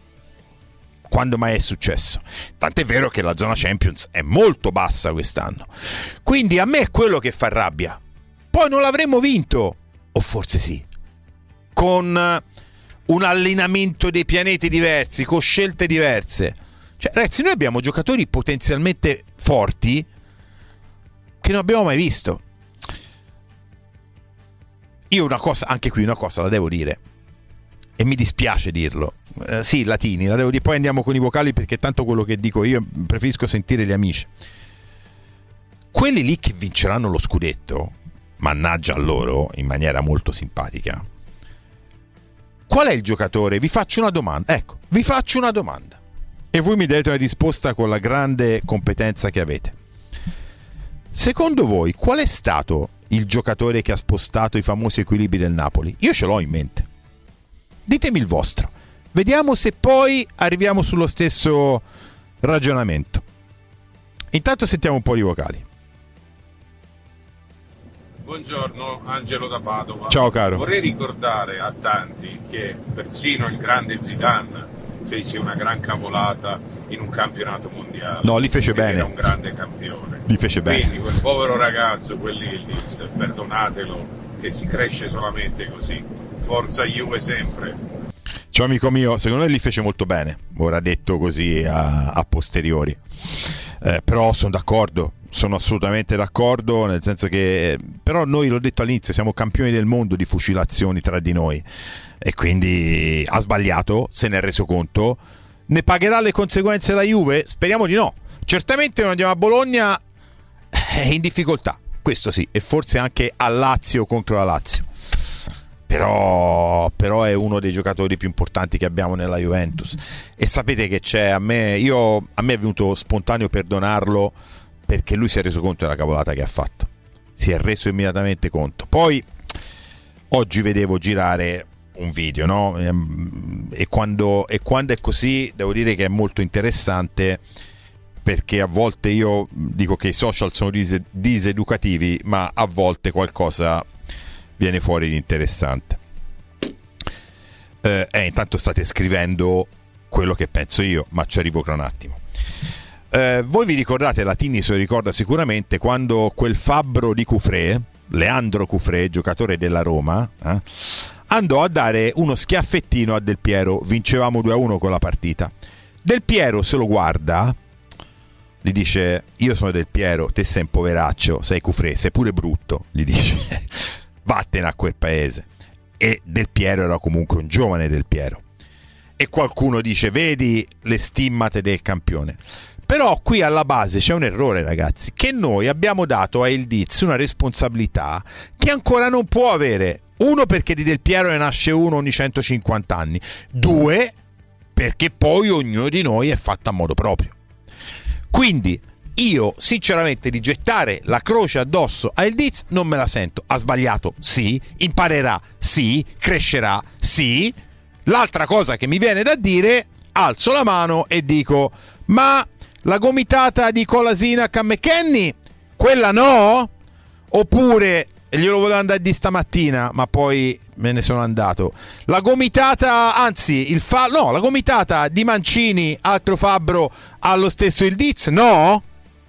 Quando mai è successo? Tant'è vero che la zona Champions è molto bassa quest'anno. Quindi a me è quello che fa rabbia. Poi non l'avremmo vinto, o forse sì, con un allenamento dei pianeti diversi, con scelte diverse. Cioè, ragazzi, noi abbiamo giocatori potenzialmente forti che non abbiamo mai visto. Io una cosa, anche qui una cosa la devo dire, e mi dispiace dirlo. Uh, sì, latini, la devo dire, poi andiamo con i vocali, perché tanto quello che dico io preferisco sentire gli amici. Quelli lì che vinceranno lo scudetto mannaggia a loro, in maniera molto simpatica: qual è il giocatore? Vi faccio una domanda, ecco, vi faccio una domanda e voi mi date una risposta con la grande competenza che avete. Secondo voi qual è stato il giocatore che ha spostato i famosi equilibri del Napoli? Io ce l'ho in mente, ditemi il vostro, vediamo se poi arriviamo sullo stesso ragionamento. Intanto sentiamo un po' di vocali. Buongiorno, Angelo da Padova. Ciao caro. Vorrei ricordare a tanti che persino il grande Zidane fece una gran cavolata in un campionato mondiale. No, li fece bene. Era un grande campione. Li fece bene. Quindi quel povero ragazzo, quel Yildiz, perdonatelo, che si cresce solamente così. Forza Juve sempre. Ciao amico mio, secondo me li fece molto bene, ora detto così a, a posteriori. Eh, però sono d'accordo. Sono assolutamente d'accordo, nel senso che però noi, l'ho detto all'inizio, siamo campioni del mondo di fucilazioni tra di noi, e quindi ha sbagliato, se ne è reso conto. Ne pagherà le conseguenze la Juve? Speriamo di no. Certamente non andiamo a Bologna è in difficoltà, questo sì, e forse anche a Lazio contro la Lazio, però, però è uno dei giocatori più importanti che abbiamo nella Juventus. E sapete che c'è, a me, io, a me è venuto spontaneo perdonarlo, perché lui si è reso conto della cavolata che ha fatto, si è reso immediatamente conto. Poi oggi vedevo girare un video, no? E quando, e quando è così devo dire che è molto interessante, perché a volte io dico che i social sono dis- diseducativi, ma a volte qualcosa viene fuori di interessante. Eh, eh, intanto state scrivendo quello che penso io, ma ci arrivo tra un attimo. Eh, voi vi ricordate, Latini se lo ricorda sicuramente, quando quel fabbro di Cufré, Leandro Cufré, giocatore della Roma, eh, andò a dare uno schiaffettino a Del Piero, vincevamo due a uno con la partita. Del Piero se lo guarda, gli dice: io sono Del Piero, te sei un poveraccio, sei Cufré, sei pure brutto, gli dice, vattene a quel paese. E Del Piero era comunque un giovane Del Piero, e qualcuno dice: vedi le stimmate del campione. Però qui alla base c'è un errore, ragazzi, che noi abbiamo dato a Yildiz una responsabilità che ancora non può avere. Uno, perché di Del Piero ne nasce uno ogni centocinquanta anni. Due, perché poi ognuno di noi è fatto a modo proprio. Quindi io sinceramente di gettare la croce addosso a Yildiz non me la sento. Ha sbagliato? Sì. Imparerà? Sì. Crescerà? Sì. L'altra cosa che mi viene da dire, alzo la mano e dico: ma la gomitata di Kolasinac a McKennie, quella no? Oppure, glielo volevo andare di stamattina, ma poi me ne sono andato, la gomitata, anzi il fa, no, la gomitata di Mancini, altro fabbro, allo stesso Yildiz, no?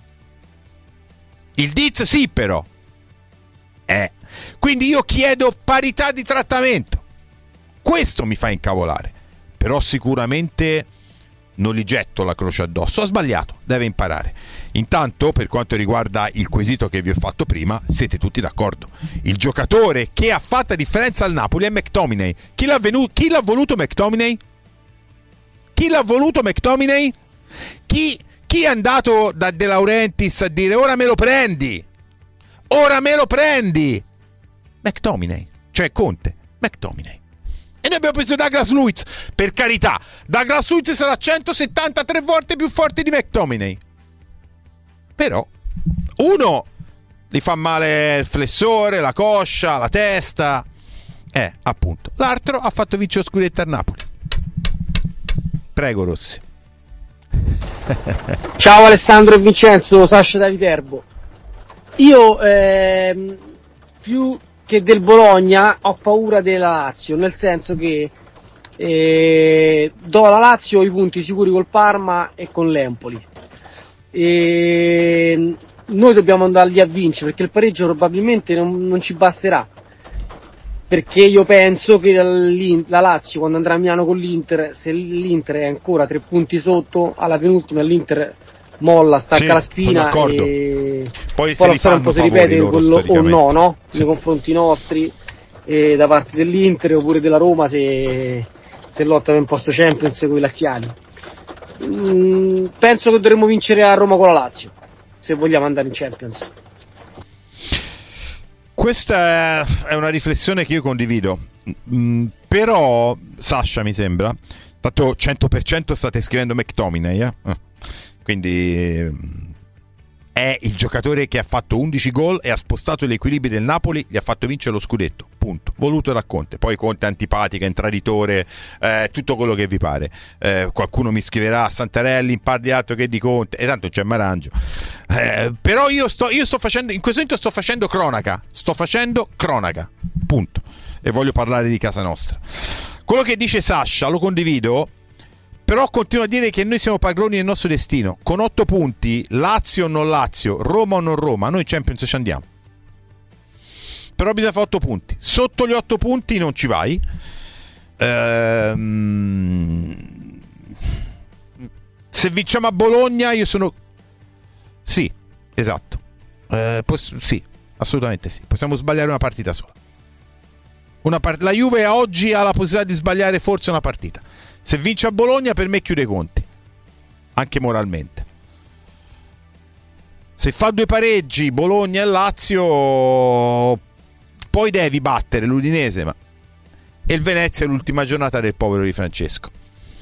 Yildiz sì, però eh. Quindi io chiedo parità di trattamento, questo mi fa incavolare. Però sicuramente non gli getto la croce addosso, ha sbagliato, deve imparare. Intanto, per quanto riguarda il quesito che vi ho fatto prima, siete tutti d'accordo, il giocatore che ha fatto differenza al Napoli è McTominay. Chi l'ha, venu- chi l'ha voluto McTominay? Chi l'ha voluto McTominay? Chi, chi è andato da De Laurentiis a dire: ora me lo prendi, ora me lo prendi? McTominay, cioè Conte, McTominay. E noi abbiamo preso Douglas Luiz, per carità, Douglas Luiz sarà centosettantatré volte più forte di McTominay, però uno gli fa male il flessore, la coscia, la testa, eh, appunto. L'altro ha fatto vincere lo scudetto al Napoli. Prego Rossi. Ciao Alessandro e Vincenzo, Sasha da Viterbo. Io ehm, più che del Bologna ho paura della Lazio, nel senso che eh, do alla Lazio i punti sicuri col Parma e con l'Empoli. E noi dobbiamo andare lì a vincere, perché il pareggio probabilmente non, non ci basterà, perché io penso che la Lazio, quando andrà a Milano con l'Inter, se l'Inter è ancora tre punti sotto, alla penultima l'Inter molla, stacca sì, la spina e poi, poi la storia un po' si ripete quello, o no, no? Sì. Nei confronti nostri, e da parte dell'Inter oppure della Roma, se, se lotta per un posto Champions con i laziali. Mm, penso che dovremmo vincere a Roma con la Lazio, se vogliamo andare in Champions. Questa è una riflessione che io condivido, mm, però Sasha mi sembra, tanto cento per cento state scrivendo McTominay, eh? Quindi è il giocatore che ha fatto undici gol e ha spostato gli equilibri del Napoli, gli ha fatto vincere lo scudetto, punto, voluto da Conte. Poi Conte è antipatica, è un traditore, eh, tutto quello che vi pare, eh, qualcuno mi scriverà Santarelli in par di altro che di Conte, e tanto c'è Marangio, eh, però io sto, io sto facendo, in questo momento sto facendo cronaca sto facendo cronaca, punto, e voglio parlare di casa nostra. Quello che dice Sasha lo condivido, però continuo a dire che noi siamo padroni del nostro destino. Con otto punti, Lazio o non Lazio, Roma o non Roma, noi in Champions ci andiamo. Però bisogna fare otto punti. Sotto gli otto punti non ci vai. Ehm... Se vinciamo a Bologna, io sono... Sì, esatto. Eh, poss- sì, assolutamente sì. Possiamo sbagliare una partita sola. Una part- La Juve oggi ha la possibilità di sbagliare forse una partita. Se vince a Bologna, per me chiude i conti, anche moralmente. Se fa due pareggi Bologna e Lazio, poi devi battere l'Udinese, ma e il Venezia è l'ultima giornata del povero di Francesco.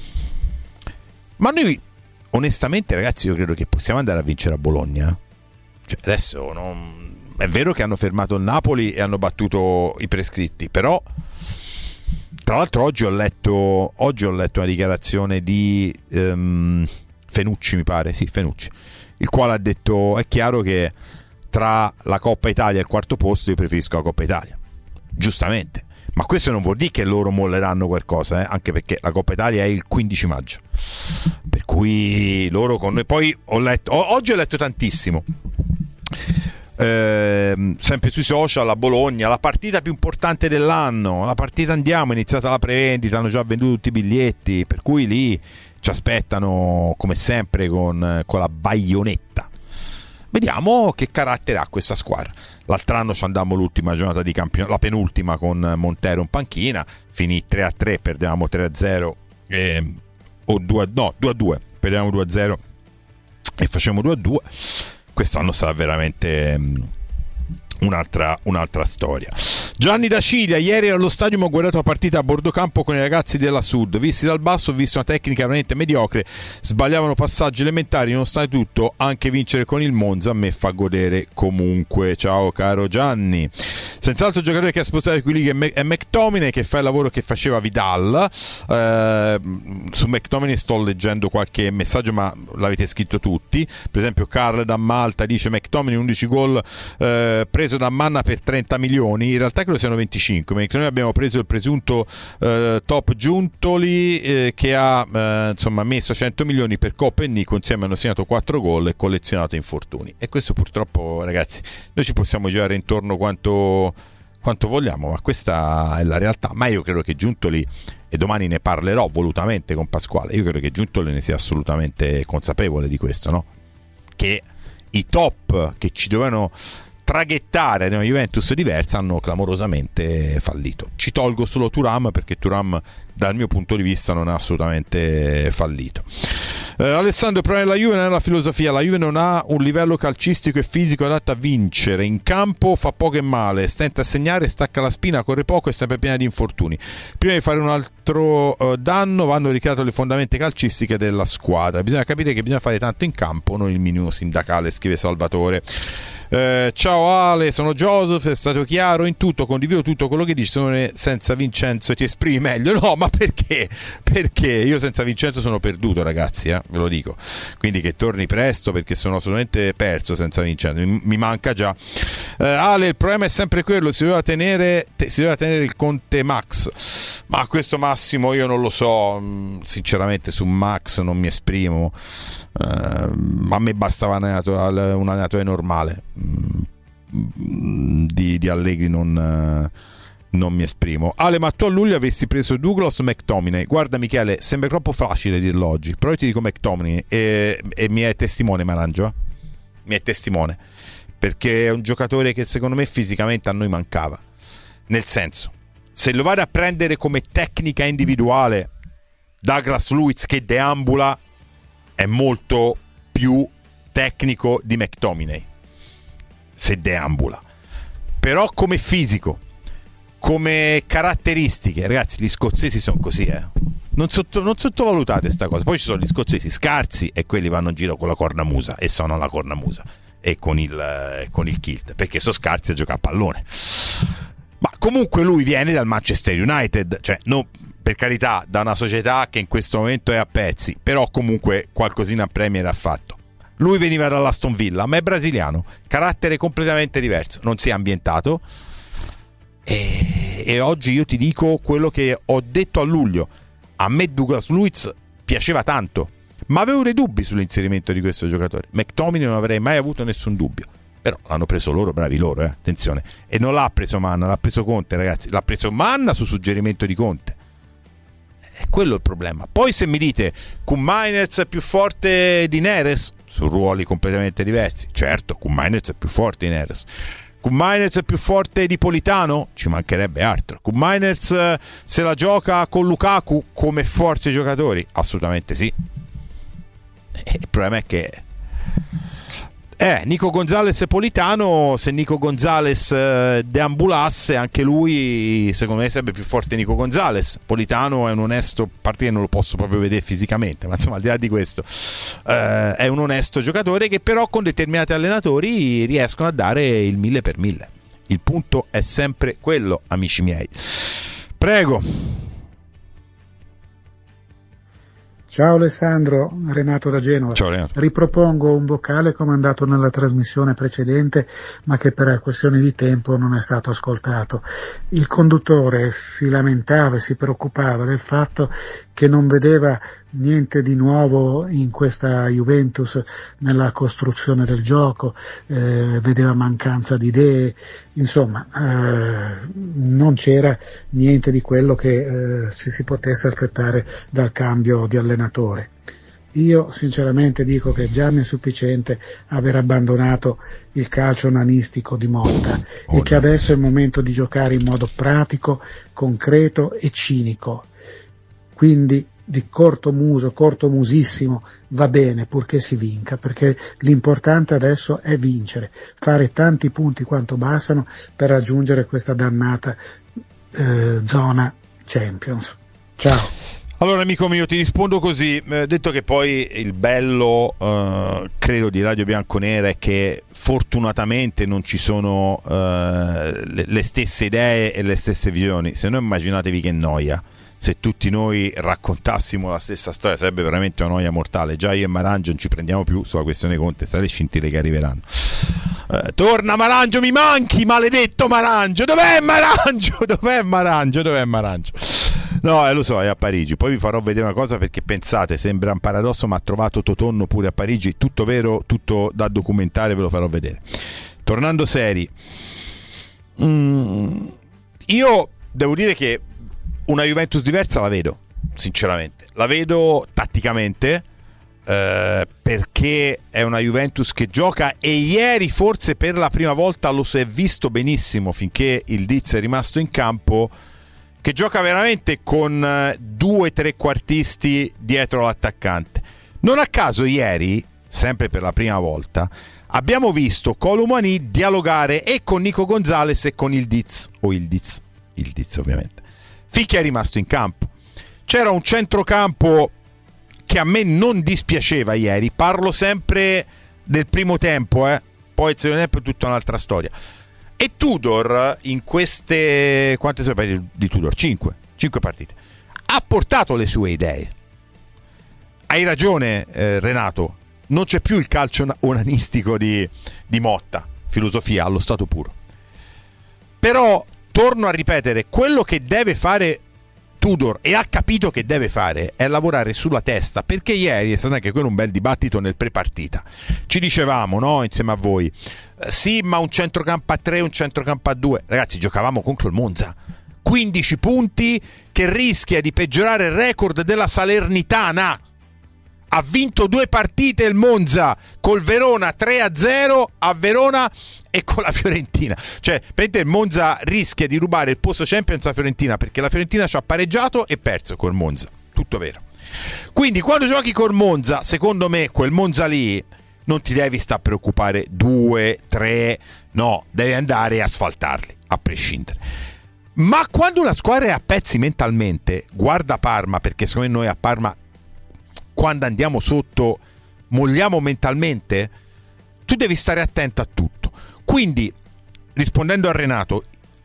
Ma noi onestamente, ragazzi, io credo che possiamo andare a vincere a Bologna. Cioè, adesso non... è vero che hanno fermato il Napoli e hanno battuto i prescritti, però tra l'altro oggi ho letto oggi ho letto una dichiarazione di um, Fenucci, mi pare, sì, Fenucci, il quale ha detto: è chiaro che tra la Coppa Italia e il quarto posto io preferisco la Coppa Italia. Giustamente, ma questo non vuol dire che loro molleranno qualcosa, eh? Anche perché la Coppa Italia è il quindici maggio, per cui loro con noi. Poi ho letto o- oggi ho letto tantissimo, Eh, sempre sui social, a Bologna, la partita più importante dell'anno, la partita andiamo, è iniziata la prevendita, hanno già venduto tutti i biglietti, per cui lì ci aspettano come sempre con, con la baionetta. Vediamo che carattere ha questa squadra. L'altro anno ci andammo l'ultima giornata di campionato, la penultima, con Montero in panchina, finì tre a tre, perdevamo tre a zero, eh, o due a, no, due a due, perdevamo due a zero e facevamo due a due. Quest'anno sarà veramente um, un'altra, un'altra storia. Gianni da Ciglia: ieri allo stadio ho guardato la partita a bordo campo con i ragazzi della Sud, visti dal basso ho visto una tecnica veramente mediocre, sbagliavano passaggi elementari, nonostante tutto anche vincere con il Monza a me fa godere comunque. Ciao caro Gianni. Senz'altro il giocatore che ha spostato equilibri è McTominay, che fa il lavoro che faceva Vidal. Eh, su McTominay sto leggendo qualche messaggio, ma l'avete scritto tutti. Per esempio Carl da Malta dice: McTominay undici gol eh, preso da Manna per trenta milioni, in realtà credo siano venticinque, mentre noi abbiamo preso il presunto eh, top Giuntoli eh, che ha eh, insomma messo cento milioni per Coppa e Nico, insieme hanno segnato quattro gol e collezionato infortuni. E questo purtroppo, ragazzi, noi ci possiamo girare intorno quanto quanto vogliamo, ma questa è la realtà. Ma io credo che Giuntoli, e domani ne parlerò volutamente con Pasquale, io credo che Giuntoli ne sia assolutamente consapevole di questo, no? Che i top che ci dovevano traghettare ad una Juventus diversa hanno clamorosamente fallito. Ci tolgo solo Thuram, perché Thuram dal mio punto di vista non è assolutamente fallito. eh, Alessandro: il problema della Juve non è la filosofia, la Juve non ha un livello calcistico e fisico adatto a vincere, in campo fa poco e male, stenta a segnare, stacca la spina, corre poco e sempre piena di infortuni. Prima di fare un altro uh, danno vanno ricreate le fondamenta calcistiche della squadra, bisogna capire che bisogna fare tanto in campo, non il minimo sindacale, scrive Salvatore. Eh, ciao Ale, sono Joseph, è stato chiaro in tutto, condivido tutto quello che dici, senza Vincenzo ti esprimi meglio. No, ma perché? Perché io senza Vincenzo sono perduto, ragazzi, eh? Ve lo dico, quindi che torni presto, perché sono assolutamente perso senza Vincenzo, mi, mi manca già. eh, Ale, il problema è sempre quello, si doveva tenere te, si doveva tenere il Conte Max, ma questo Massimo io non lo so, sinceramente su Max non mi esprimo. Uh, a me bastava un allenatore, un allenatore normale. Di, di Allegri non, uh, non mi esprimo. Ale, ma tu a luglio avresti preso Douglas o McTominay? Guarda Michele, sembra troppo facile dirlo oggi, però io ti dico McTominay e, e mi è testimone Marangio, eh? Mi è testimone, perché è un giocatore che secondo me fisicamente a noi mancava, nel senso, se lo vado a prendere come tecnica individuale, Douglas Luiz che deambula è molto più tecnico di McTominay se deambula. però come fisico, come caratteristiche, ragazzi, gli scozzesi sono così, eh. Non, sotto, non sottovalutate sta cosa. Poi ci sono gli scozzesi scarsi e quelli vanno in giro con la cornamusa e sono la cornamusa e con il, eh, con il kilt, perché sono scarsi a giocare a pallone. Ma comunque lui viene dal Manchester United, cioè no, per carità, da una società che in questo momento è a pezzi, però comunque qualcosina a Premier ha fatto. Lui veniva dall'Aston Villa, ma è brasiliano, carattere completamente diverso, non si è ambientato e, e oggi io ti dico quello che ho detto a luglio. A me Douglas Luiz piaceva tanto, ma avevo dei dubbi sull'inserimento di questo giocatore. McTominay non avrei mai avuto nessun dubbio, però l'hanno preso loro, bravi loro, eh? Attenzione. E non l'ha preso Manna, l'ha preso Conte, ragazzi, l'ha preso Manna su suggerimento di Conte. È quello il problema. Poi se mi dite Koen Meiners è più forte di Neres, su ruoli completamente diversi, certo, Koen Meiners è più forte di Neres. Koen Meiners è più forte di Politano? Ci mancherebbe altro. Koen Meiners se la gioca con Lukaku come forze giocatori? Assolutamente sì. E il problema è che eh, Nico Gonzalez e Politano, se Nico Gonzalez eh, deambulasse, anche lui secondo me sarebbe più forte Nico Gonzalez. Politano è un onesto, a parte che non lo posso proprio vedere fisicamente, ma insomma al di là di questo eh, è un onesto giocatore che però con determinati allenatori riescono a dare il mille per mille. Il punto è sempre quello, amici miei. Prego. Ciao Alessandro, Renato da Genova. Ciao Renato. Ripropongo un vocale comandato nella trasmissione precedente, ma che per questioni di tempo non è stato ascoltato. Il conduttore si lamentava e si preoccupava del fatto che non vedeva niente di nuovo in questa Juventus nella costruzione del gioco, eh, vedeva mancanza di idee, insomma eh, non c'era niente di quello che eh, si, si potesse aspettare dal cambio di allenatore. Io sinceramente dico che è già insufficiente aver abbandonato il calcio onanistico di Motta oh, e che adesso è il momento di giocare in modo pratico, concreto e cinico. Quindi di corto muso, corto musissimo, va bene purché si vinca, perché l'importante adesso è vincere, fare tanti punti quanto bastano per raggiungere questa dannata eh, zona Champions. Ciao. Allora amico mio, ti rispondo così, eh, detto che poi il bello eh, credo di Radio Bianconera è che fortunatamente non ci sono eh, le, le stesse idee e le stesse visioni, se no immaginatevi che noia. Se tutti noi raccontassimo la stessa storia sarebbe veramente una noia mortale. Già io e Marangio non ci prendiamo più sulla questione Conte, sai le scintille che arriveranno. Eh, torna Marangio, mi manchi, maledetto Marangio. Dov'è Marangio? Dov'è Marangio? Dov'è Marangio? No, eh, lo so, è a Parigi. Poi vi farò vedere una cosa, perché pensate, sembra un paradosso, ma ha trovato Totonno pure a Parigi. Tutto vero, tutto da documentare, ve lo farò vedere. Tornando seri, mm, io devo dire che una Juventus diversa la vedo, sinceramente. La vedo tatticamente, eh, perché è una Juventus che gioca, e ieri forse per la prima volta lo si è visto benissimo finché il Diz è rimasto in campo, che gioca veramente con due trequartisti dietro l'attaccante. Non a caso ieri, sempre per la prima volta, abbiamo visto Kolo Muani dialogare e con Nico Gonzalez e con il Diz, o il Diz, il Diz ovviamente, finché è rimasto in campo. C'era un centrocampo che a me non dispiaceva ieri, parlo sempre del primo tempo, eh? Poi il secondo tempo è tutta un'altra storia. E Tudor in queste, quante sono partite di Tudor? Cinque, cinque partite, ha portato le sue idee. Hai ragione eh, Renato, non c'è più il calcio onanistico di, di Motta, filosofia allo stato puro. Però torno a ripetere, quello che deve fare Tudor, e ha capito che deve fare, è lavorare sulla testa, perché ieri è stato anche quello un bel dibattito nel pre-partita. Ci dicevamo, no, insieme a voi, eh, sì, ma un centrocampo a tre, un centrocampo a due. Ragazzi, giocavamo contro il Monza, quindici punti, che rischia di peggiorare il record della Salernitana. Ha vinto due partite il Monza, col Verona tre a zero a Verona e con la Fiorentina. Cioè, praticamente il Monza rischia di rubare il posto Champions a Fiorentina, perché la Fiorentina ci ha pareggiato e perso col Monza. Tutto vero. Quindi quando giochi col Monza, secondo me quel Monza lì non ti devi sta a preoccupare due, tre, no, devi andare a asfaltarli, a prescindere. Ma quando una squadra è a pezzi mentalmente, guarda Parma, perché secondo me noi a Parma quando andiamo sotto molliamo mentalmente, tu devi stare attento a tutto. Quindi, rispondendo a Renato,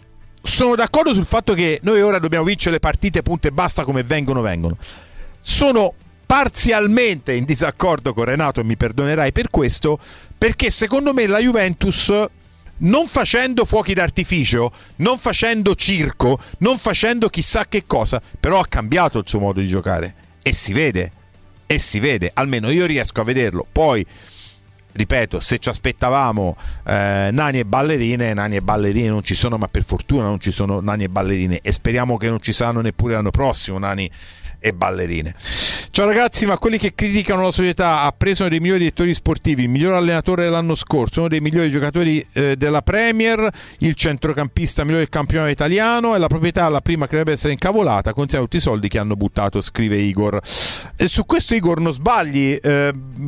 sono d'accordo sul fatto che noi ora dobbiamo vincere le partite, punto e basta, come vengono vengono. Sono parzialmente in disaccordo con Renato, e mi perdonerai per questo, perché secondo me la Juventus, non facendo fuochi d'artificio, non facendo circo, non facendo chissà che cosa, però ha cambiato il suo modo di giocare e si vede, e si vede, almeno io riesco a vederlo. Poi ripeto, se ci aspettavamo eh, nani e ballerine, nani e ballerine non ci sono, ma per fortuna non ci sono nani e ballerine, e speriamo che non ci saranno neppure l'anno prossimo nani e ballerine. Ciao ragazzi, ma quelli che criticano la società ha preso uno dei migliori direttori sportivi, il miglior allenatore dell'anno scorso, uno dei migliori giocatori eh, della Premier, il centrocampista migliore del campionato italiano, e la proprietà, la prima che dovrebbe essere incavolata, considerando tutti i soldi che hanno buttato, scrive Igor. E su questo, Igor, non sbagli, eh,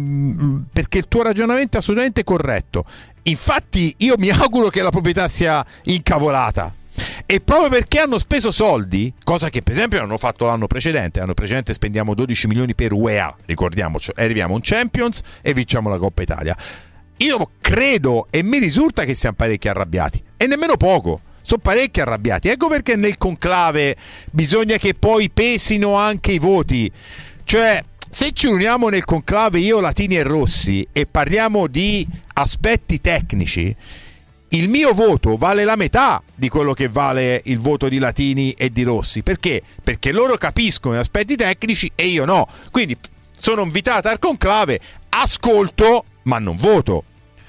perché il tuo ragionamento è assolutamente corretto. Infatti io mi auguro che la proprietà sia incavolata, e proprio perché hanno speso soldi, cosa che per esempio hanno fatto l'anno precedente. L'anno precedente spendiamo dodici milioni per U E A, ricordiamoci, arriviamo un Champions e vinciamo la Coppa Italia. Io credo e mi risulta che siamo parecchi arrabbiati, e nemmeno poco, sono parecchi arrabbiati. Ecco perché nel conclave bisogna che poi pesino anche i voti. Cioè, se ci uniamo nel conclave io, Latini e Rossi, e parliamo di aspetti tecnici, il mio voto vale la metà di quello che vale il voto di Latini e di Rossi. Perché? Perché loro capiscono gli aspetti tecnici e io no. Quindi sono invitato al conclave, ascolto ma non voto.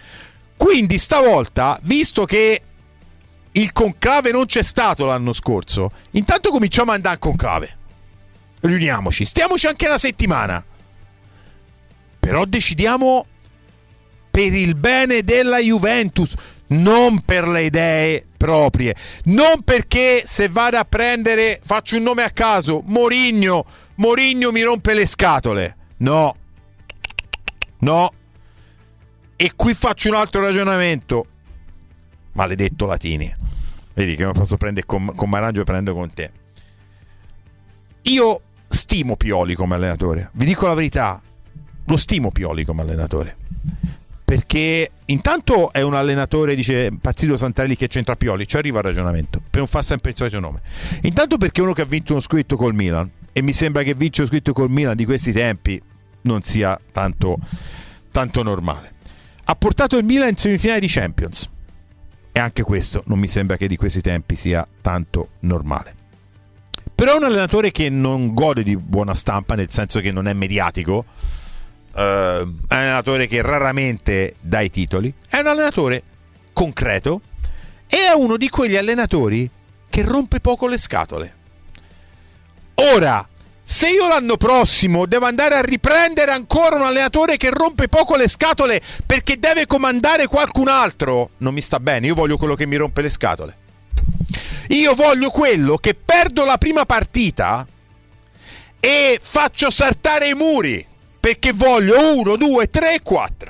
Quindi stavolta, visto che il conclave non c'è stato l'anno scorso, intanto cominciamo a andare al conclave, riuniamoci, stiamoci anche una settimana, però decidiamo per il bene della Juventus, non per le idee proprie, non perché se vado a prendere, faccio un nome a caso, Mourinho, Mourinho mi rompe le scatole. No, no. E qui faccio un altro ragionamento. Maledetto Latini, vedi che non posso prendere con, con Marangio e prendo con te. Io stimo Pioli come allenatore, vi dico la verità, lo stimo Pioli come allenatore, perché intanto è un allenatore, dice Pazzito Santarelli, che c'entra Pioli, ci arriva il ragionamento, per non fare sempre il solito nome. Intanto perché è uno che ha vinto uno scudetto col Milan, e mi sembra che vincere lo scudetto col Milan di questi tempi non sia tanto, tanto normale. Ha portato il Milan in semifinale di Champions, e anche questo non mi sembra che di questi tempi sia tanto normale. Però è un allenatore che non gode di buona stampa, nel senso che non è mediatico. Uh, è un allenatore che raramente dà i titoli, è un allenatore concreto, e è uno di quegli allenatori che rompe poco le scatole. Ora, se io l'anno prossimo devo andare a riprendere ancora un allenatore che rompe poco le scatole perché deve comandare qualcun altro, non mi sta bene. Io voglio quello che mi rompe le scatole. Io voglio quello che perdo la prima partita e faccio saltare i muri, perché voglio uno, due, tre, quattro.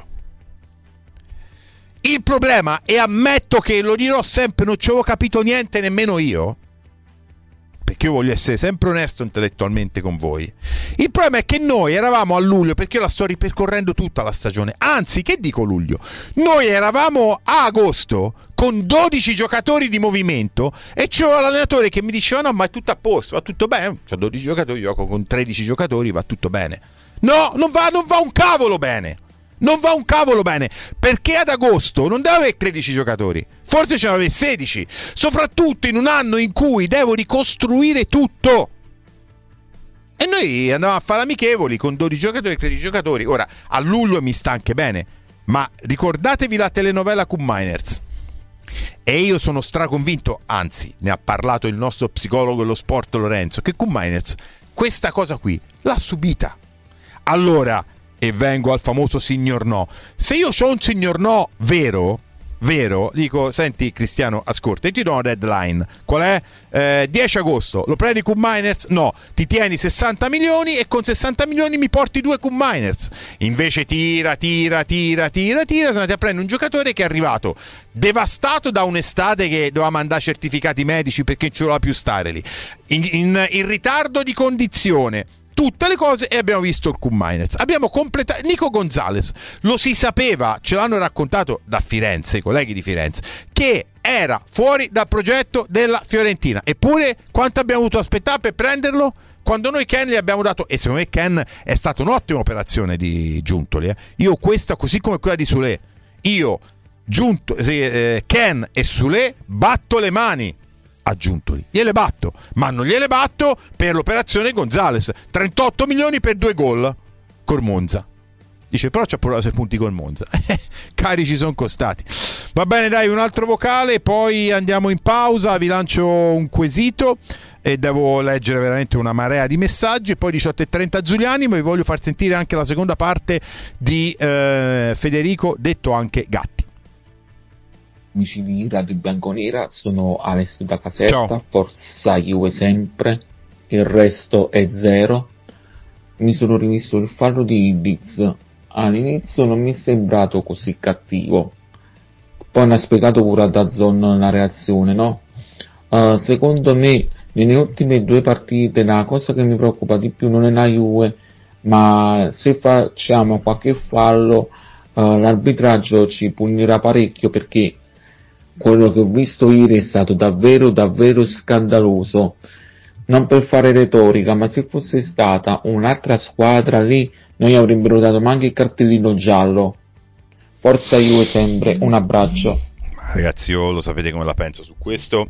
Il problema, e ammetto che lo dirò sempre, non ci avevo capito niente nemmeno io, perché io voglio essere sempre onesto intellettualmente con voi. Il problema è che noi eravamo a luglio, perché io la sto ripercorrendo tutta la stagione, anzi, che dico luglio, noi eravamo a agosto con dodici giocatori di movimento, e c'era l'allenatore che mi diceva no, ma è tutto a posto, va tutto bene, c'ho dodici giocatori, gioco con tredici giocatori, va tutto bene. No, non va, non va un cavolo bene. Non va un cavolo bene, perché ad agosto non devo avere tredici giocatori, forse ce ne avevo sedici, soprattutto in un anno in cui devo ricostruire tutto. E noi andavamo a fare amichevoli con dodici giocatori e tredici giocatori. Ora, a luglio mi sta anche bene, ma ricordatevi la telenovela Cum Miners. E io sono straconvinto, anzi, ne ha parlato il nostro psicologo dello sport Lorenzo, che Cum Miners questa cosa qui l'ha subita. Allora, e vengo al famoso signor no, se io ho un signor no vero, vero, dico senti Cristiano, ascolta, io ti do una deadline, qual è? Eh, dieci agosto, lo prendi Cup Miners? No, ti tieni sessanta milioni e con sessanta milioni mi porti due Cup Miners. Invece tira, tira, tira, tira, tira, sono andati a prendere un giocatore che è arrivato devastato da un'estate che doveva mandare certificati medici perché non ci voleva più stare lì, in, in, in ritardo di condizione, tutte le cose, e abbiamo visto il Cup Miners. Abbiamo completato Nico Gonzalez, lo si sapeva, ce l'hanno raccontato da Firenze, i colleghi di Firenze, che era fuori dal progetto della Fiorentina, eppure quanto abbiamo dovuto aspettare per prenderlo? Quando noi Ken gli abbiamo dato, e secondo me Ken è stata un'ottima operazione di Giuntoli, eh. io questa, così come quella di Sule, io Giunto, eh, Ken e Sule batto le mani a Giuntoli, gliele batto, ma non gliele batto per l'operazione Gonzalez, trentotto milioni per due gol col Monza. Dice però c'ha provato sei punti col Monza. Cari, ci sono costati. Va bene, dai, un altro vocale, poi andiamo in pausa, vi lancio un quesito e devo leggere veramente una marea di messaggi, poi diciotto e trenta Giuliani, ma vi voglio far sentire anche la seconda parte di eh, Federico, detto anche Gatti. Amici di Radio Bianconera, sono Alessio da Caserta. Ciao. Forza Juve sempre, il resto è zero. Mi sono rivisto il fallo di Idiz, all'inizio non mi è sembrato così cattivo, poi mi ha spiegato pure a DAZN la reazione, no? Uh, secondo me nelle ultime due partite la cosa che mi preoccupa di più non è la Juve, ma se facciamo qualche fallo uh, l'arbitraggio ci punirà parecchio, perché quello che ho visto ieri è stato davvero davvero scandaloso. Non per fare retorica, ma se fosse stata un'altra squadra lì noi avrebbero dato anche il cartellino giallo. Forza Juve sempre, un abbraccio. Ragazzi, io lo sapete come la penso su questo.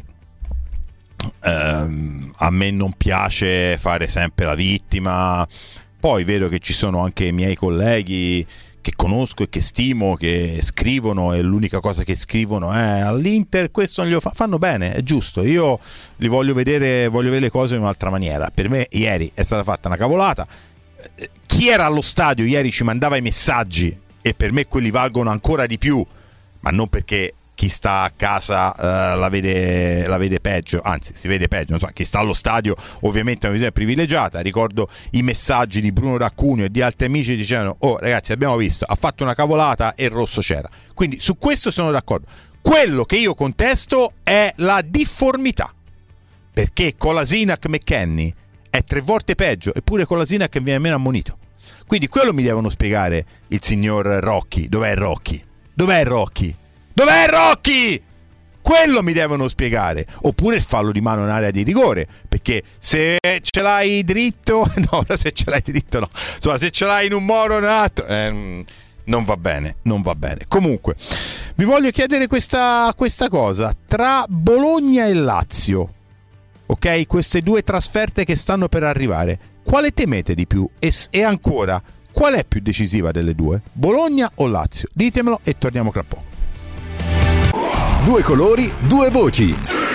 Um, a me non piace fare sempre la vittima, poi vedo che ci sono anche i miei colleghi che conosco e che stimo, che scrivono, e l'unica cosa che scrivono è all'Inter questo non glielo fa, fanno bene, è giusto, io li voglio vedere, voglio vedere le cose in un'altra maniera. Per me ieri è stata fatta una cavolata, chi era allo stadio ieri ci mandava i messaggi e per me quelli valgono ancora di più, ma non perché chi sta a casa uh, la, vede, la vede peggio, anzi si vede peggio, non so, chi sta allo stadio ovviamente è una visione privilegiata. Ricordo i messaggi di Bruno Raccugno e di altri amici che dicevano: oh ragazzi, abbiamo visto, ha fatto una cavolata e il rosso c'era. Quindi su questo sono d'accordo. Quello che io contesto è la difformità, perché Kolasinac McKennie è tre volte peggio, eppure Kolasinac viene meno ammonito. Quindi quello mi devono spiegare il signor Rocchi. Dov'è Rocchi? Dov'è Rocchi? Dov'è Rocchi? Quello mi devono spiegare. Oppure il fallo di mano in area di rigore, perché se ce l'hai dritto, no, se ce l'hai dritto no, insomma se ce l'hai in un modo o in un altro, eh, non va bene, non va bene. Comunque vi voglio chiedere questa, questa cosa: tra Bologna e Lazio, ok, queste due trasferte che stanno per arrivare, quale temete di più? E, e ancora, qual è più decisiva delle due? Bologna o Lazio? Ditemelo e torniamo tra poco. Due colori, due voci.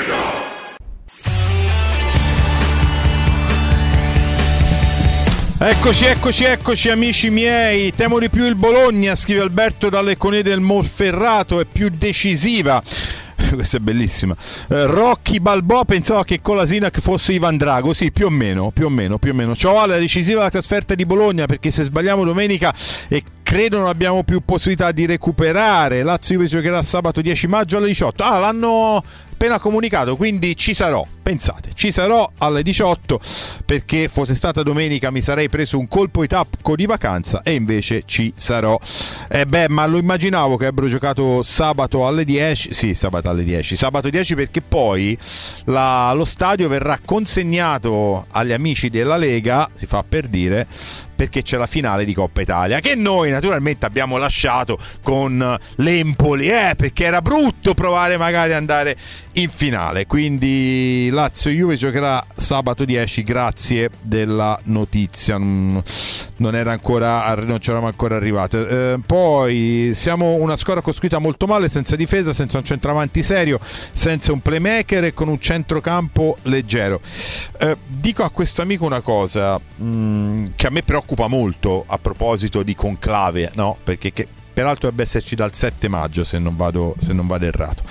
Eccoci, eccoci, eccoci amici miei. Temo di più il Bologna, scrive Alberto dalle Cone del Monferrato, è più decisiva. Questa è bellissima. eh, Rocky Balboa pensava che Kolasinac fosse Ivan Drago. Sì, più o meno, più o meno, più o meno. Ciao Ale, decisiva la trasferta di Bologna, perché se sbagliamo domenica e credo non abbiamo più possibilità di recuperare. Lazio Juve giocherà sabato dieci maggio alle diciotto. Ah, l'hanno appena comunicato, quindi ci sarò. Pensate, ci sarò alle diciotto, perché fosse stata domenica mi sarei preso un colpo di tappo di vacanza e invece ci sarò. Eh beh, ma lo immaginavo che avrebbero giocato sabato alle dieci. Sì, sabato alle dieci. Sabato dieci, perché poi la, lo stadio verrà consegnato agli amici della Lega, si fa per dire, perché c'è la finale di Coppa Italia, che noi naturalmente abbiamo lasciato con l'Empoli, eh, perché era brutto provare magari ad andare in finale. Quindi Lazio Juve giocherà sabato dieci. Grazie della notizia, non era ancora, non c'eravamo ancora arrivati. Eh, poi siamo una squadra costruita molto male, senza difesa, senza un centravanti serio, senza un playmaker e con un centrocampo leggero. Eh, dico a questo amico una cosa mh, che a me preoccupa molto a proposito di conclave, no? Perché che peraltro dovrebbe esserci dal sette maggio se non vado, se non vado errato.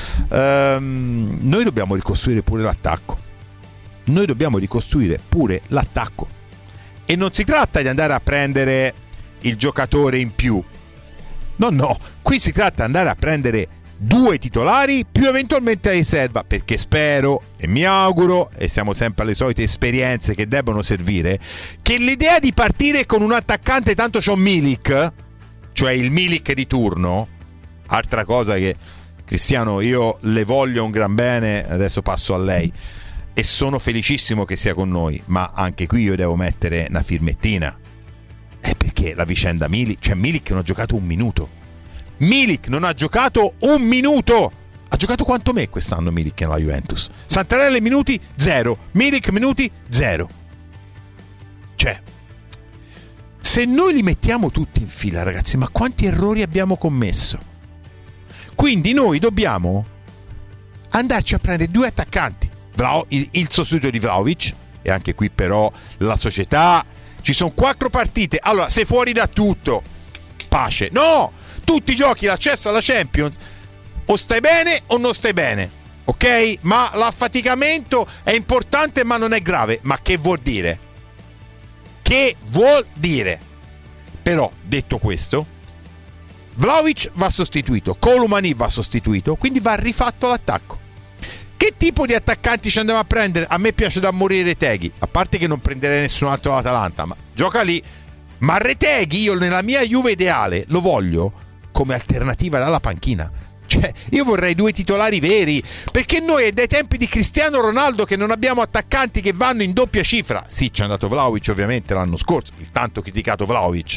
Ehm, noi dobbiamo ricostruire pure l'attacco, noi dobbiamo ricostruire pure l'attacco e non si tratta di andare a prendere il giocatore in più, no no, qui si tratta di andare a prendere due titolari più eventualmente la riserva, perché spero e mi auguro, e siamo sempre alle solite esperienze che debbono servire, che l'idea di partire con un attaccante, tanto c'ho Milik, cioè il Milik di turno, altra cosa che Cristiano io le voglio un gran bene, adesso passo a lei e sono felicissimo che sia con noi, ma anche qui io devo mettere una firmettina, è perché la vicenda Milik, cioè Milik non ha giocato un minuto. Milik non ha giocato un minuto. Ha giocato quanto me quest'anno Milik nella Juventus? Santarelli minuti zero, Milik minuti zero. Cioè, se noi li mettiamo tutti in fila, ragazzi, ma quanti errori abbiamo commesso? Quindi noi dobbiamo andarci a prendere due attaccanti, Vla- il, il sostituto di Vlahovic, e anche qui però la società, ci sono quattro partite, allora sei fuori da tutto, pace, no! Tutti i giochi l'accesso alla Champions, o stai bene o non stai bene, ok? Ma l'affaticamento è importante ma non è grave. Ma che vuol dire? Che vuol dire? Però detto questo, Vlahovic va sostituito, Kolumani va sostituito, quindi va rifatto l'attacco. Che tipo di attaccanti ci andiamo a prendere? A me piace da morire Retegui, a parte che non prenderei nessun altro dall'Atalanta, ma gioca lì. Ma Retegui io nella mia Juve ideale lo voglio come alternativa dalla panchina. Cioè, io vorrei due titolari veri, perché noi è dai tempi di Cristiano Ronaldo che non abbiamo attaccanti che vanno in doppia cifra. Sì, c'è andato Vlahovic ovviamente l'anno scorso, il tanto criticato Vlahovic,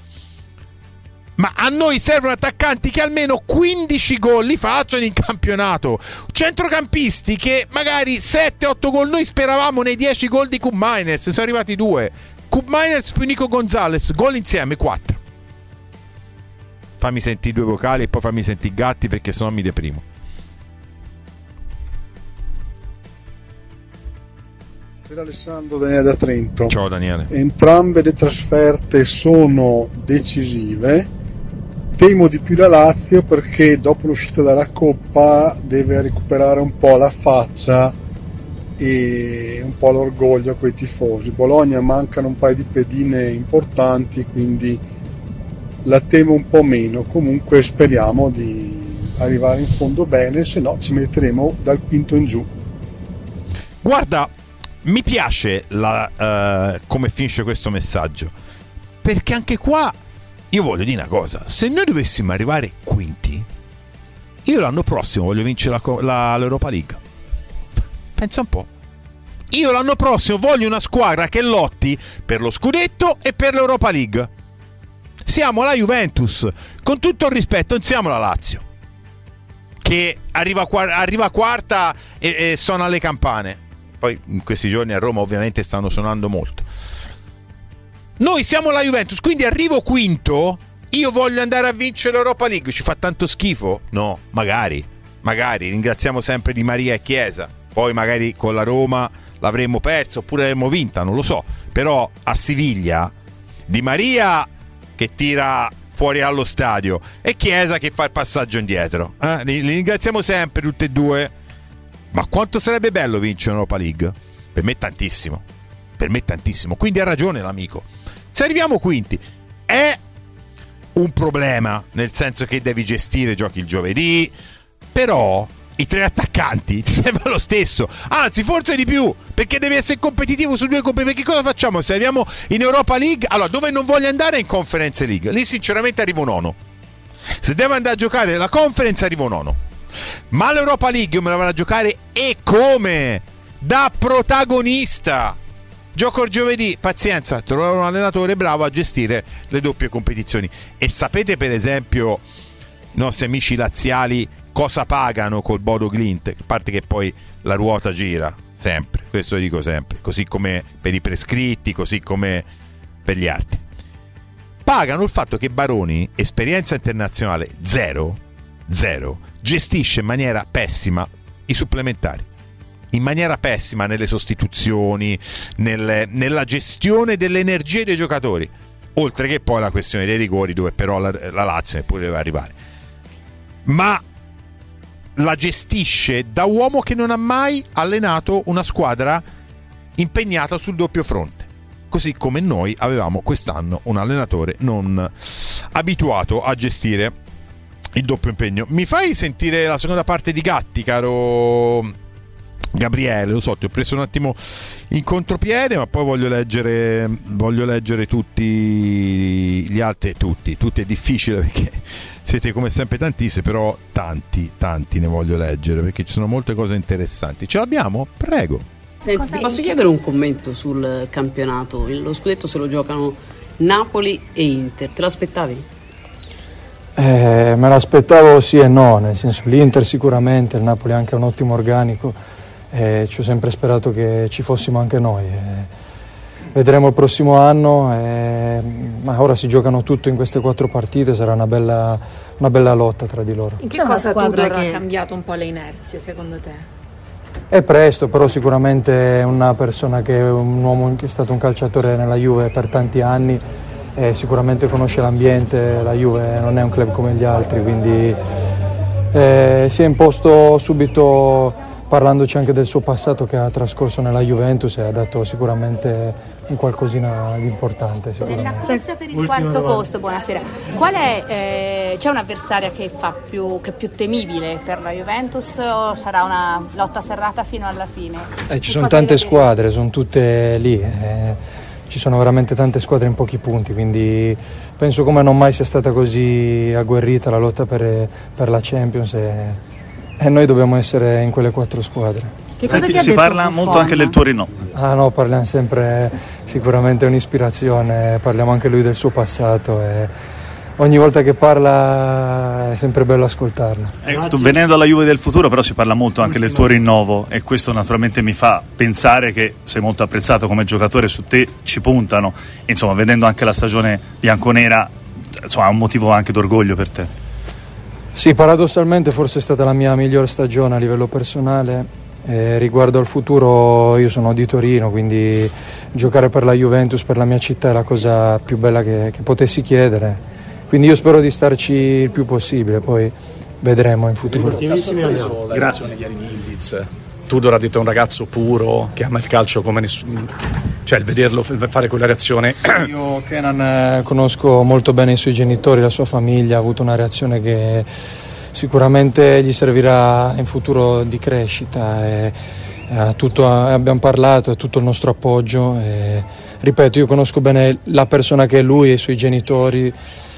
ma a noi servono attaccanti che almeno quindici gol li facciano in campionato, centrocampisti che magari sette otto gol, noi speravamo nei dieci gol di Koopmeiners, sono arrivati due, Koopmeiners più Nico Gonzalez, gol insieme quattro. Fammi sentire due vocali e poi fammi sentire i gatti, perché sennò mi deprimo. Per Alessandro, Daniele da Trento. Ciao Daniele. Entrambe le trasferte sono decisive. Temo di più la Lazio perché dopo l'uscita dalla Coppa deve recuperare un po' la faccia e un po' l'orgoglio a quei tifosi. Bologna mancano un paio di pedine importanti, quindi la temo un po' meno. Comunque speriamo di arrivare in fondo bene, se no ci metteremo dal quinto in giù. Guarda, mi piace la, uh, come finisce questo messaggio, perché anche qua io voglio dire una cosa: se noi dovessimo arrivare quinti, io l'anno prossimo voglio vincere la, la, l'Europa League. Pensa un po'. Io l'anno prossimo voglio una squadra che lotti per lo scudetto e per l'Europa League. Siamo la Juventus, con tutto il rispetto, non siamo la Lazio che arriva, arriva quarta e, e suona le campane. Poi in questi giorni a Roma ovviamente stanno suonando molto. Noi siamo la Juventus, quindi arrivo quinto, io voglio andare a vincere l'Europa League. Ci fa tanto schifo? No, magari, magari ringraziamo sempre Di Maria e Chiesa, poi magari con la Roma l'avremmo persa oppure l'avremmo vinta, non lo so. Però a Siviglia Di Maria che tira fuori allo stadio e Chiesa che fa il passaggio indietro, eh? li, li ringraziamo sempre tutti e due. Ma quanto sarebbe bello vincere l'Europa League? Per me tantissimo, per me tantissimo. Quindi ha ragione l'amico, se arriviamo quinti è un problema, nel senso che devi gestire giochi il giovedì, però i tre attaccanti ti servono lo stesso, anzi forse di più, perché devi essere competitivo su due coppe. Perché cosa facciamo se arriviamo in Europa League? Allora, dove non voglio andare è in Conference League, lì sinceramente arrivo nono. Se devo andare a giocare la Conference arrivo nono, ma l'Europa League io me la vado a giocare e come? Da protagonista. Gioco il giovedì, pazienza, trovare un allenatore bravo a gestire le doppie competizioni. E sapete per esempio i nostri amici laziali cosa pagano col Bodo Glimt? A parte che poi la ruota gira sempre, questo lo dico sempre, così come per i prescritti, così come per gli altri. Pagano il fatto che Baroni, esperienza internazionale zero, zero, gestisce in maniera pessima i supplementari, in maniera pessima nelle sostituzioni, nel, nella gestione delle energie dei giocatori. oltre che poi la questione dei rigori, dove però la, la Lazio neppure deve arrivare, ma la gestisce da uomo che non ha mai allenato una squadra impegnata sul doppio fronte, così come noi avevamo quest'anno un allenatore non abituato a gestire il doppio impegno. Mi fai sentire la seconda parte di Gatti, caro Gabriele? Lo so, ti ho preso un attimo in contropiede, ma poi voglio leggere voglio leggere tutti gli altri. Tutti tutti è difficile perché siete come sempre tantissimi, però tanti tanti ne voglio leggere perché ci sono molte cose interessanti. Ce l'abbiamo? Prego. Senti, ti posso chiedere un commento sul campionato? Lo scudetto se lo giocano Napoli e Inter, te lo aspettavi? Eh, me l'aspettavo sì e no, nel senso l'Inter sicuramente, il Napoli ha anche un ottimo organico, eh, ci ho sempre sperato che ci fossimo anche noi. Eh, vedremo il prossimo anno, eh, ma ora si giocano tutto in queste quattro partite, sarà una bella, una bella lotta tra di loro. In che cosa Tudor ha cambiato un po' le inerzie secondo te? È presto, però sicuramente è una persona che è un uomo che è stato un calciatore nella Juve per tanti anni, e sicuramente conosce l'ambiente, la Juve non è un club come gli altri, quindi eh, si è imposto subito parlandoci anche del suo passato che ha trascorso nella Juventus e ha dato sicuramente un qualcosina di importante. Nella corsa per il Ultima quarto domanda. posto, buonasera, qual è, eh, c'è un'avversaria che, fa più, che è più temibile per la Juventus o sarà una lotta serrata fino alla fine? Eh, ci sono tante squadre, sono tutte lì. Eh. Ci sono veramente tante squadre in pochi punti, quindi penso come non mai sia stata così agguerrita la lotta per, per la Champions e, e noi dobbiamo essere in quelle quattro squadre. Che cosa Senti, ti ha si detto parla Buffon? Molto anche del Torino. Ah no, parliamo sempre, sicuramente è un'ispirazione, parliamo anche lui del suo passato e ogni volta che parla è sempre bello ascoltarla. Eh, tu, venendo alla Juve del futuro però si parla molto anche del tuo rinnovo e questo naturalmente mi fa pensare che sei molto apprezzato come giocatore, su te ci puntano, insomma vedendo anche la stagione bianconera, insomma è un motivo anche d'orgoglio per te. Sì, paradossalmente forse è stata la mia migliore stagione a livello personale. Eh, riguardo al futuro io sono di Torino, quindi giocare per la Juventus, per la mia città è la cosa più bella che, che potessi chiedere. Quindi io spero di starci il più possibile, poi vedremo in futuro. La reazione ieri di Ildiz. Tudor ha detto è un ragazzo puro che ama il calcio come nessuno, cioè il vederlo fare quella reazione. Io Kenan eh, conosco molto bene i suoi genitori, la sua famiglia, ha avuto una reazione che sicuramente gli servirà in futuro di crescita. E, a tutto, abbiamo parlato, a tutto il nostro appoggio. E, ripeto, io conosco bene la persona che è lui e i suoi genitori.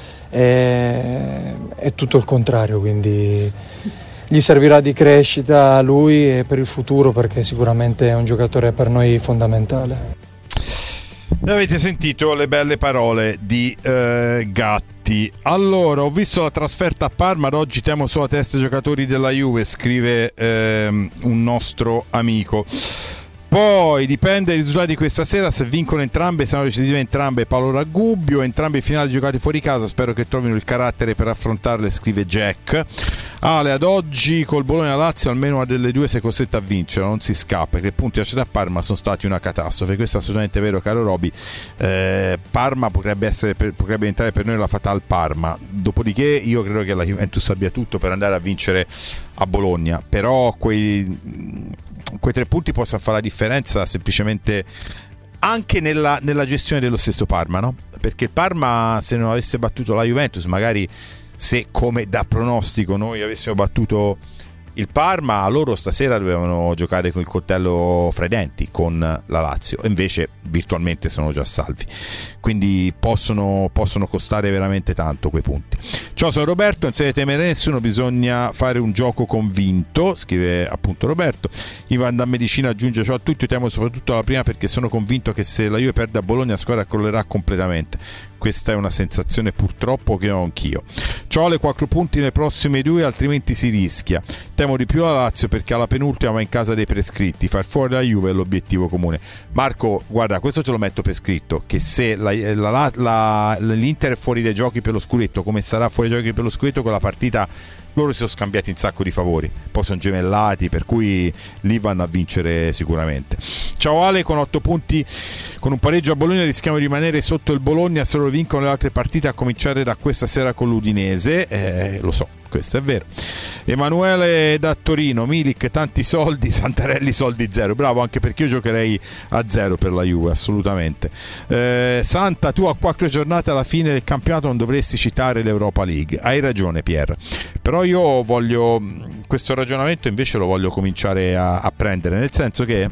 È, è tutto il contrario, quindi gli servirà di crescita a lui e per il futuro, perché sicuramente è un giocatore per noi fondamentale. Avete sentito le belle parole di eh, Gatti. Allora, ho visto la trasferta a Parma, ad oggi temo solo a testa giocatori della Juve, scrive ehm, un nostro amico. Poi dipende dai risultati di questa sera, se vincono entrambe, saranno decisive entrambe. Paolo Ragubbio, entrambi i finali giocati fuori casa, spero che trovino il carattere per affrontarle, scrive Jack. Ale, ad oggi col Bologna Lazio almeno una delle due si è costretta a vincere, non si scappa, perché i punti lasciati a Parma sono stati una catastrofe. Questo è assolutamente vero, caro Roby. eh, Parma potrebbe essere per, potrebbe diventare per noi la Fatal Parma. Dopodiché io credo che la Juventus abbia tutto per andare a vincere a Bologna, però quei quei tre punti possono fare la differenza semplicemente anche nella, nella gestione dello stesso Parma, no? Perché il Parma, se non avesse battuto la Juventus, magari se come da pronostico noi avessimo battuto il Parma, loro stasera dovevano giocare con il coltello fra i denti con la Lazio, e invece virtualmente sono già salvi, quindi possono, possono costare veramente tanto quei punti. Ciao, sono Roberto, non se ne temere nessuno, bisogna fare un gioco convinto, scrive appunto Roberto. Ivan da Medicina aggiunge: ciao a tutti, io temo soprattutto la prima perché sono convinto che se la Juve perde a Bologna la squadra crollerà completamente. Questa è una sensazione purtroppo che ho anch'io. Ciao, le quattro punti nei prossimi due, altrimenti si rischia. Temo di più la Lazio perché alla penultima va in casa dei prescritti, far fuori la Juve è l'obiettivo comune. Marco, guarda, questo te lo metto per scritto, che se la, la, la, l'Inter è fuori dai giochi per lo scudetto, come sarà fuori dai giochi per lo scudetto, quella partita loro si sono scambiati un sacco di favori, poi sono gemellati, per cui lì vanno a vincere sicuramente. Ciao Ale, con otto punti, con un pareggio a Bologna rischiamo di rimanere sotto il Bologna se loro vincono le altre partite, a cominciare da questa sera con l'Udinese. Eh, lo so, questo è vero. Emanuele da Torino, Milik tanti soldi, Santarelli soldi zero. Bravo, anche perché io giocherei a zero per la Juve, assolutamente. eh, Santa, tu a quattro giornate alla fine del campionato non dovresti citare l'Europa League. Hai ragione Pier, però io voglio questo ragionamento invece lo voglio cominciare a, a prendere, nel senso che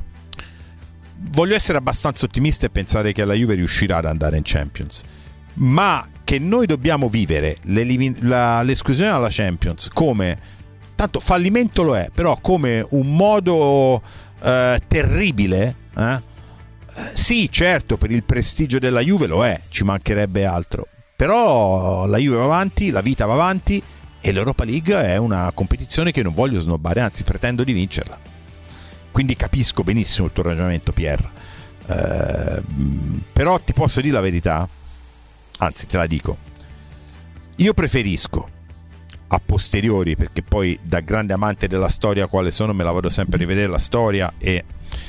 voglio essere abbastanza ottimista e pensare che la Juve riuscirà ad andare in Champions, ma che noi dobbiamo vivere la, l'esclusione alla Champions come, tanto fallimento lo è, però come un modo eh, terribile, eh? Sì, certo, per il prestigio della Juve lo è, ci mancherebbe altro, però la Juve va avanti, la vita va avanti e l'Europa League è una competizione che non voglio snobbare, anzi pretendo di vincerla. Quindi capisco benissimo il tuo ragionamento, Pierre, eh, però ti posso dire la verità, anzi te la dico, io preferisco a posteriori, perché poi da grande amante della storia quale sono me la vado sempre a rivedere la storia e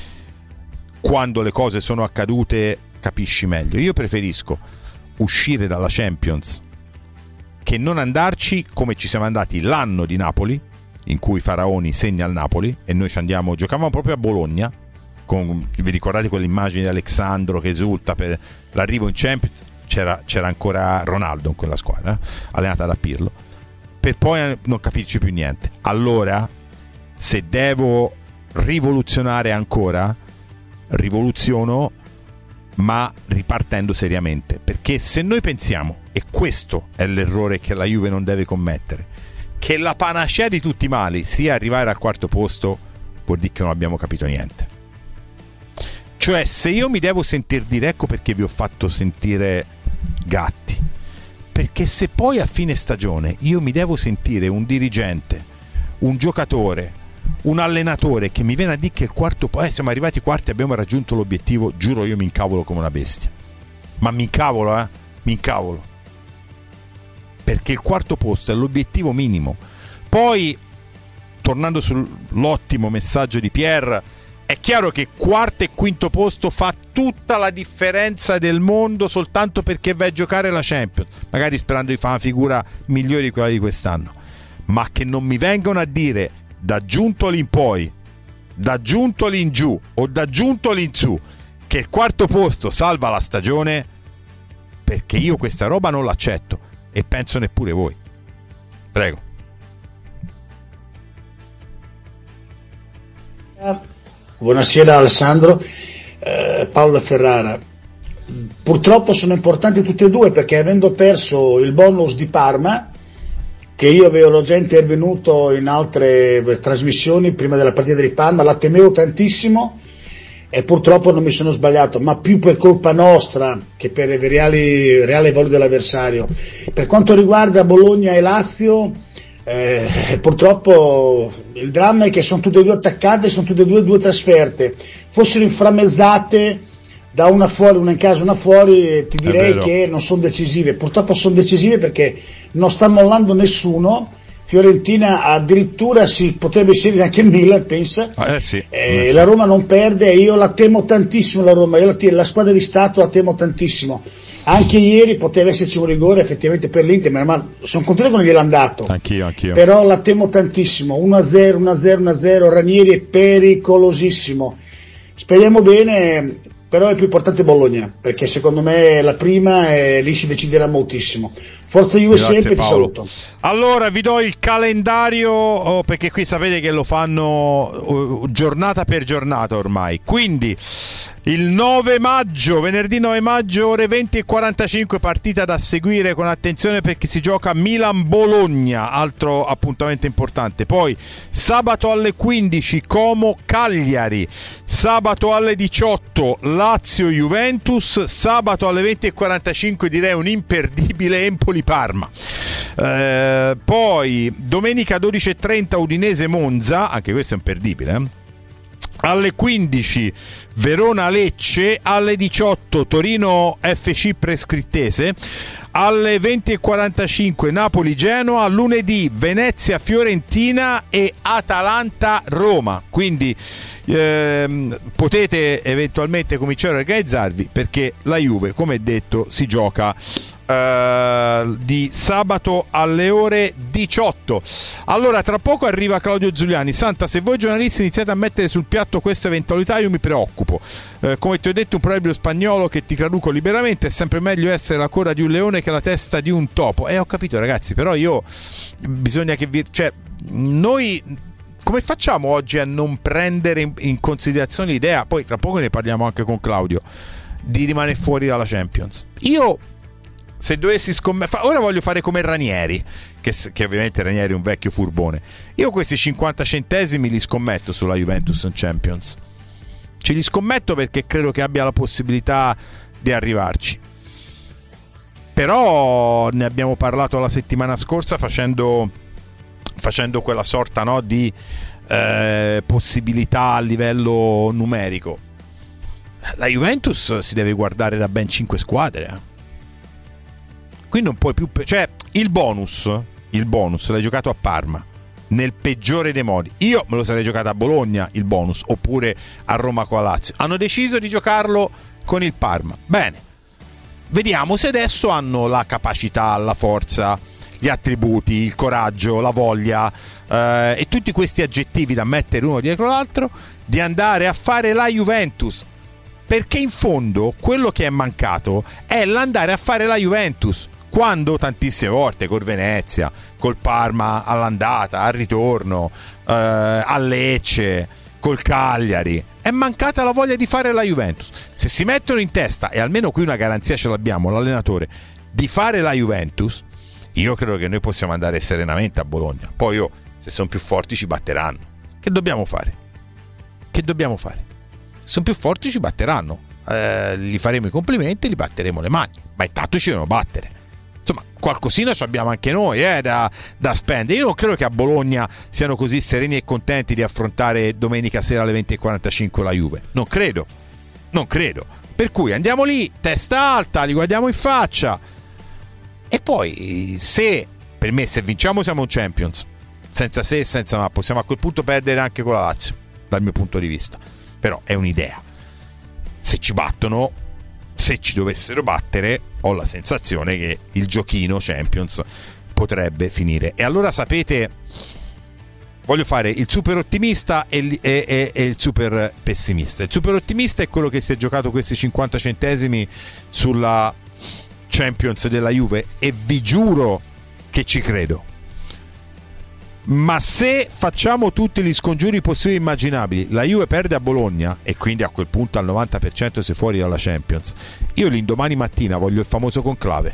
quando le cose sono accadute capisci meglio. Io preferisco uscire dalla Champions che non andarci come ci siamo andati l'anno di Napoli, in cui Faraoni segna al Napoli e noi ci andiamo, giocavamo proprio a Bologna con, vi ricordate quell'immagine di Alessandro che esulta per l'arrivo in Champions? C'era, c'era ancora Ronaldo in quella squadra, eh? allenata da Pirlo, per poi non capirci più niente. Allora, se devo rivoluzionare ancora, rivoluziono, ma ripartendo seriamente, perché se noi pensiamo, e questo è l'errore che la Juve non deve commettere, che la panacea di tutti i mali sia arrivare al quarto posto, vuol dire che non abbiamo capito niente. Cioè, se io mi devo sentir dire, ecco perché vi ho fatto sentire gatti, perché se poi a fine stagione io mi devo sentire un dirigente, un giocatore, un allenatore che mi viene a dire che il quarto posto, eh, siamo arrivati quarti, abbiamo raggiunto l'obiettivo, giuro io mi incavolo come una bestia, ma mi incavolo, eh, mi incavolo, perché il quarto posto è l'obiettivo minimo. Poi, tornando sull'ottimo messaggio di Pierre, è chiaro che quarto e quinto posto fa tutta la differenza del mondo soltanto perché vai a giocare la Champions, magari sperando di fare una figura migliore di quella di quest'anno, ma che non mi vengano a dire da Giuntoli in poi, da Giuntoli in giù o da Giuntoli in su che il quarto posto salva la stagione, perché io questa roba non l'accetto e penso neppure voi. Prego. Buonasera Alessandro, eh, Paolo Ferrara. Purtroppo sono importanti tutti e due, perché avendo perso il bonus di Parma, che io avevo già intervenuto in altre trasmissioni prima della partita di Parma, la temevo tantissimo e purtroppo non mi sono sbagliato, ma più per colpa nostra che per il reale, reale valore dell'avversario. Per quanto riguarda Bologna e Lazio, Eh, purtroppo il dramma è che sono tutte e due attaccate, sono tutte e due due trasferte, fossero inframmezzate da una fuori, una in casa, una fuori, ti direi che non sono decisive. Purtroppo sono decisive perché non sta mollando nessuno. Fiorentina addirittura si potrebbe inserire anche il Milan, pensa, eh sì, eh, eh sì. La Roma non perde e io la temo tantissimo la Roma, io la, la squadra di Stato la temo tantissimo. Anche ieri poteva esserci un rigore effettivamente per l'Inter, ma sono contento che non gliel'hanno dato. Anch'io, anch'io. Però la temo tantissimo. uno a zero, uno a zero, uno a zero. Ranieri è pericolosissimo. Speriamo bene, però è più importante Bologna, perché secondo me è la prima e lì si deciderà moltissimo. Forza Juve sempre, ti saluto. Allora vi do il calendario, oh, perché qui sapete che lo fanno oh, giornata per giornata ormai. Quindi il nove maggio, venerdì nove maggio, ore venti e quarantacinque, partita da seguire con attenzione perché si gioca Milan-Bologna, altro appuntamento importante. Poi sabato alle quindici Como-Cagliari, sabato alle diciotto Lazio-Juventus, sabato alle venti e quarantacinque direi un imperdibile Empoli-Parma. Eh, poi domenica dodici e trenta Udinese-Monza, anche questo è imperdibile, eh? alle quindici Verona-Lecce, alle diciotto Torino-F C Prescrittese, alle venti e quarantacinque Napoli-Genoa, lunedì Venezia-Fiorentina e Atalanta-Roma. Quindi ehm, potete eventualmente cominciare a organizzarvi, perché la Juve, come detto, si gioca Uh, di sabato alle ore diciotto. Allora, tra poco arriva Claudio Zuliani. Santa, se voi giornalisti iniziate a mettere sul piatto questa eventualità, io mi preoccupo. Uh, come ti ho detto, un proverbio spagnolo che ti traduco liberamente: è sempre meglio essere la coda di un leone che la testa di un topo. E eh, ho capito, ragazzi, però io bisogna che vi... cioè, noi come facciamo oggi a non prendere in, in considerazione l'idea, poi tra poco ne parliamo anche con Claudio, di rimanere fuori dalla Champions? Io, se dovessi scommettere, ora voglio fare come Ranieri, che, che ovviamente Ranieri è un vecchio furbone. Io questi cinquanta centesimi li scommetto sulla Juventus in Champions. Ce li scommetto perché credo che abbia la possibilità di arrivarci. Però ne abbiamo parlato la settimana scorsa facendo, facendo quella sorta, no, di eh, possibilità a livello numerico. La Juventus si deve guardare da ben cinque squadre, eh. Qui non puoi più, cioè il bonus, il bonus l'hai giocato a Parma nel peggiore dei modi. Io me lo sarei giocato a Bologna il bonus, oppure a Roma con la Lazio. Hanno deciso di giocarlo con il Parma. Bene, vediamo se adesso hanno la capacità, la forza, gli attributi, il coraggio, la voglia eh, e tutti questi aggettivi da mettere uno dietro l'altro, di andare a fare la Juventus. Perché in fondo quello che è mancato è l'andare a fare la Juventus, quando tantissime volte col Venezia, col Parma all'andata, al ritorno, eh, a Lecce, col Cagliari, è mancata la voglia di fare la Juventus. Se si mettono in testa, e almeno qui una garanzia ce l'abbiamo, l'allenatore, di fare la Juventus, io credo che noi possiamo andare serenamente a Bologna. Poi io, se sono più forti ci batteranno. Che dobbiamo fare? Che dobbiamo fare? Se sono più forti ci batteranno, eh, gli faremo i complimenti, gli batteremo le mani, ma intanto ci devono battere. Insomma, qualcosina ci abbiamo anche noi eh, da, da spendere. Io non credo che a Bologna siano così sereni e contenti di affrontare domenica sera alle venti e quarantacinque la Juve. Non credo, non credo. Per cui andiamo lì, testa alta, li guardiamo in faccia. E poi, se, per me, se vinciamo siamo un Champions. Senza se e senza ma, possiamo a quel punto perdere anche con la Lazio, dal mio punto di vista. Però è un'idea. Se ci battono, se ci dovessero battere, ho la sensazione che il giochino Champions potrebbe finire. E allora sapete, voglio fare il super ottimista e il, e, e, e il super pessimista. Il super ottimista è quello che si è giocato questi cinquanta centesimi sulla Champions della Juve, e vi giuro che ci credo. Ma se facciamo tutti gli scongiuri possibili e immaginabili, la Juve perde a Bologna e quindi a quel punto al novanta per cento sei fuori dalla Champions, io l'indomani mattina voglio il famoso conclave.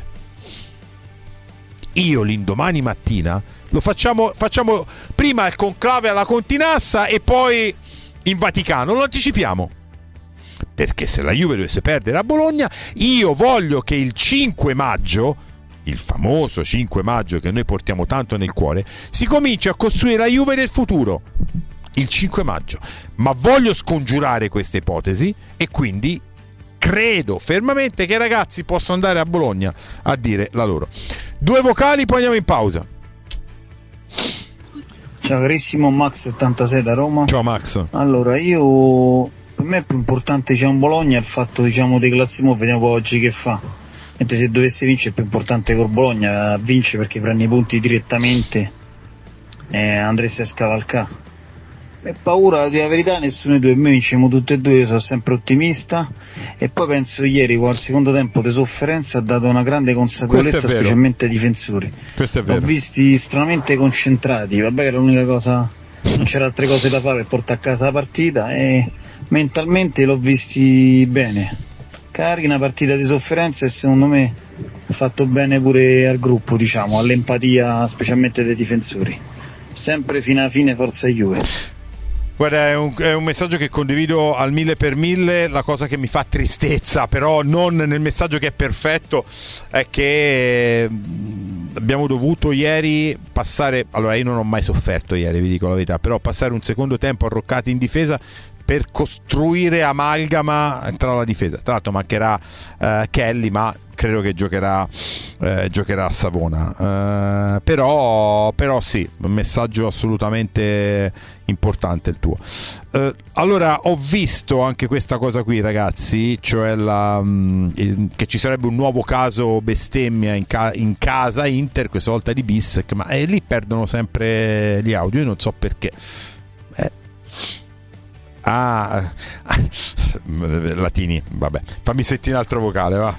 Io l'indomani mattina lo facciamo, facciamo prima il conclave alla Continassa e poi in Vaticano, lo anticipiamo. Perché se la Juve dovesse perdere a Bologna, io voglio che il cinque maggio, il famoso cinque maggio che noi portiamo tanto nel cuore, si comincia a costruire la Juve del futuro il cinque maggio. Ma voglio scongiurare questa ipotesi e quindi credo fermamente che i ragazzi possano andare a Bologna a dire la loro. Due vocali, poi andiamo in pausa. Ciao carissimo, Max settantasei da Roma. Ciao Max. Allora, io, per me è più importante, diciamo, Bologna, il fatto, diciamo, dei classimo, vediamo oggi che fa. Mentre se dovesse vincere è più importante col Bologna, vince perché prende i punti direttamente e andresti a scavalcare. E paura, di la verità, nessuno dei due, noi vinciamo tutti e due, io sono sempre ottimista. E poi penso ieri, al secondo tempo di sofferenza, ha dato una grande consapevolezza, specialmente ai difensori. Questo è vero. L'ho visti stranamente concentrati, vabbè che era l'unica cosa, non c'era altre cose da fare per portare a casa la partita, e mentalmente l'ho visti bene. Carica, una partita di sofferenza, e secondo me ha fatto bene pure al gruppo, diciamo, all'empatia specialmente dei difensori. Sempre fino alla fine, forza Juve. Guarda, è un, è un messaggio che condivido al mille per mille. La cosa che mi fa tristezza, però non nel messaggio che è perfetto, è che abbiamo dovuto ieri passare, allora io non ho mai sofferto ieri, vi dico la verità, però passare un secondo tempo arroccati in difesa per costruire amalgama tra la difesa. Tra l'altro mancherà eh, Kelly, ma credo che giocherà eh, giocherà a Savona, eh, però, però sì, un messaggio assolutamente importante il tuo. Eh, allora, ho visto anche questa cosa qui, ragazzi, cioè la, mh, che ci sarebbe un nuovo caso bestemmia in, ca- in casa Inter, questa volta di Bissek, ma eh, lì perdono sempre gli audio, io non so perché. eh. Ah, Latini, vabbè, fammi sentire un altro vocale, va.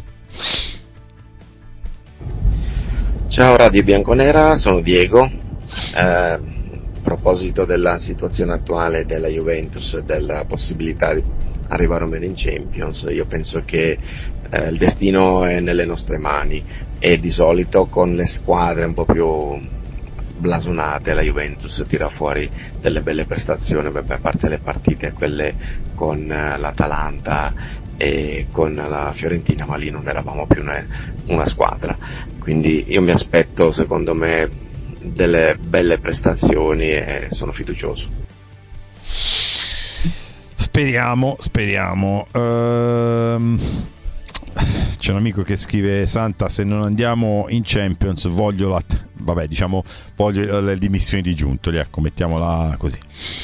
Ciao Radio Bianconera, sono Diego. Eh, a proposito della situazione attuale della Juventus e della possibilità di arrivare o meno in Champions, io penso che eh, il destino è nelle nostre mani e di solito con le squadre un po' più blasonate la Juventus tira fuori delle belle prestazioni, beh, a parte le partite quelle con eh, l'Atalanta e con la Fiorentina, ma lì non eravamo più una, una squadra, quindi io mi aspetto, secondo me, delle belle prestazioni e sono fiducioso. Speriamo, speriamo. Ehm, c'è un amico che scrive: Santa, se non andiamo in Champions voglio la t- vabbè diciamo voglio le dimissioni di Giuntoli, ecco, mettiamola così.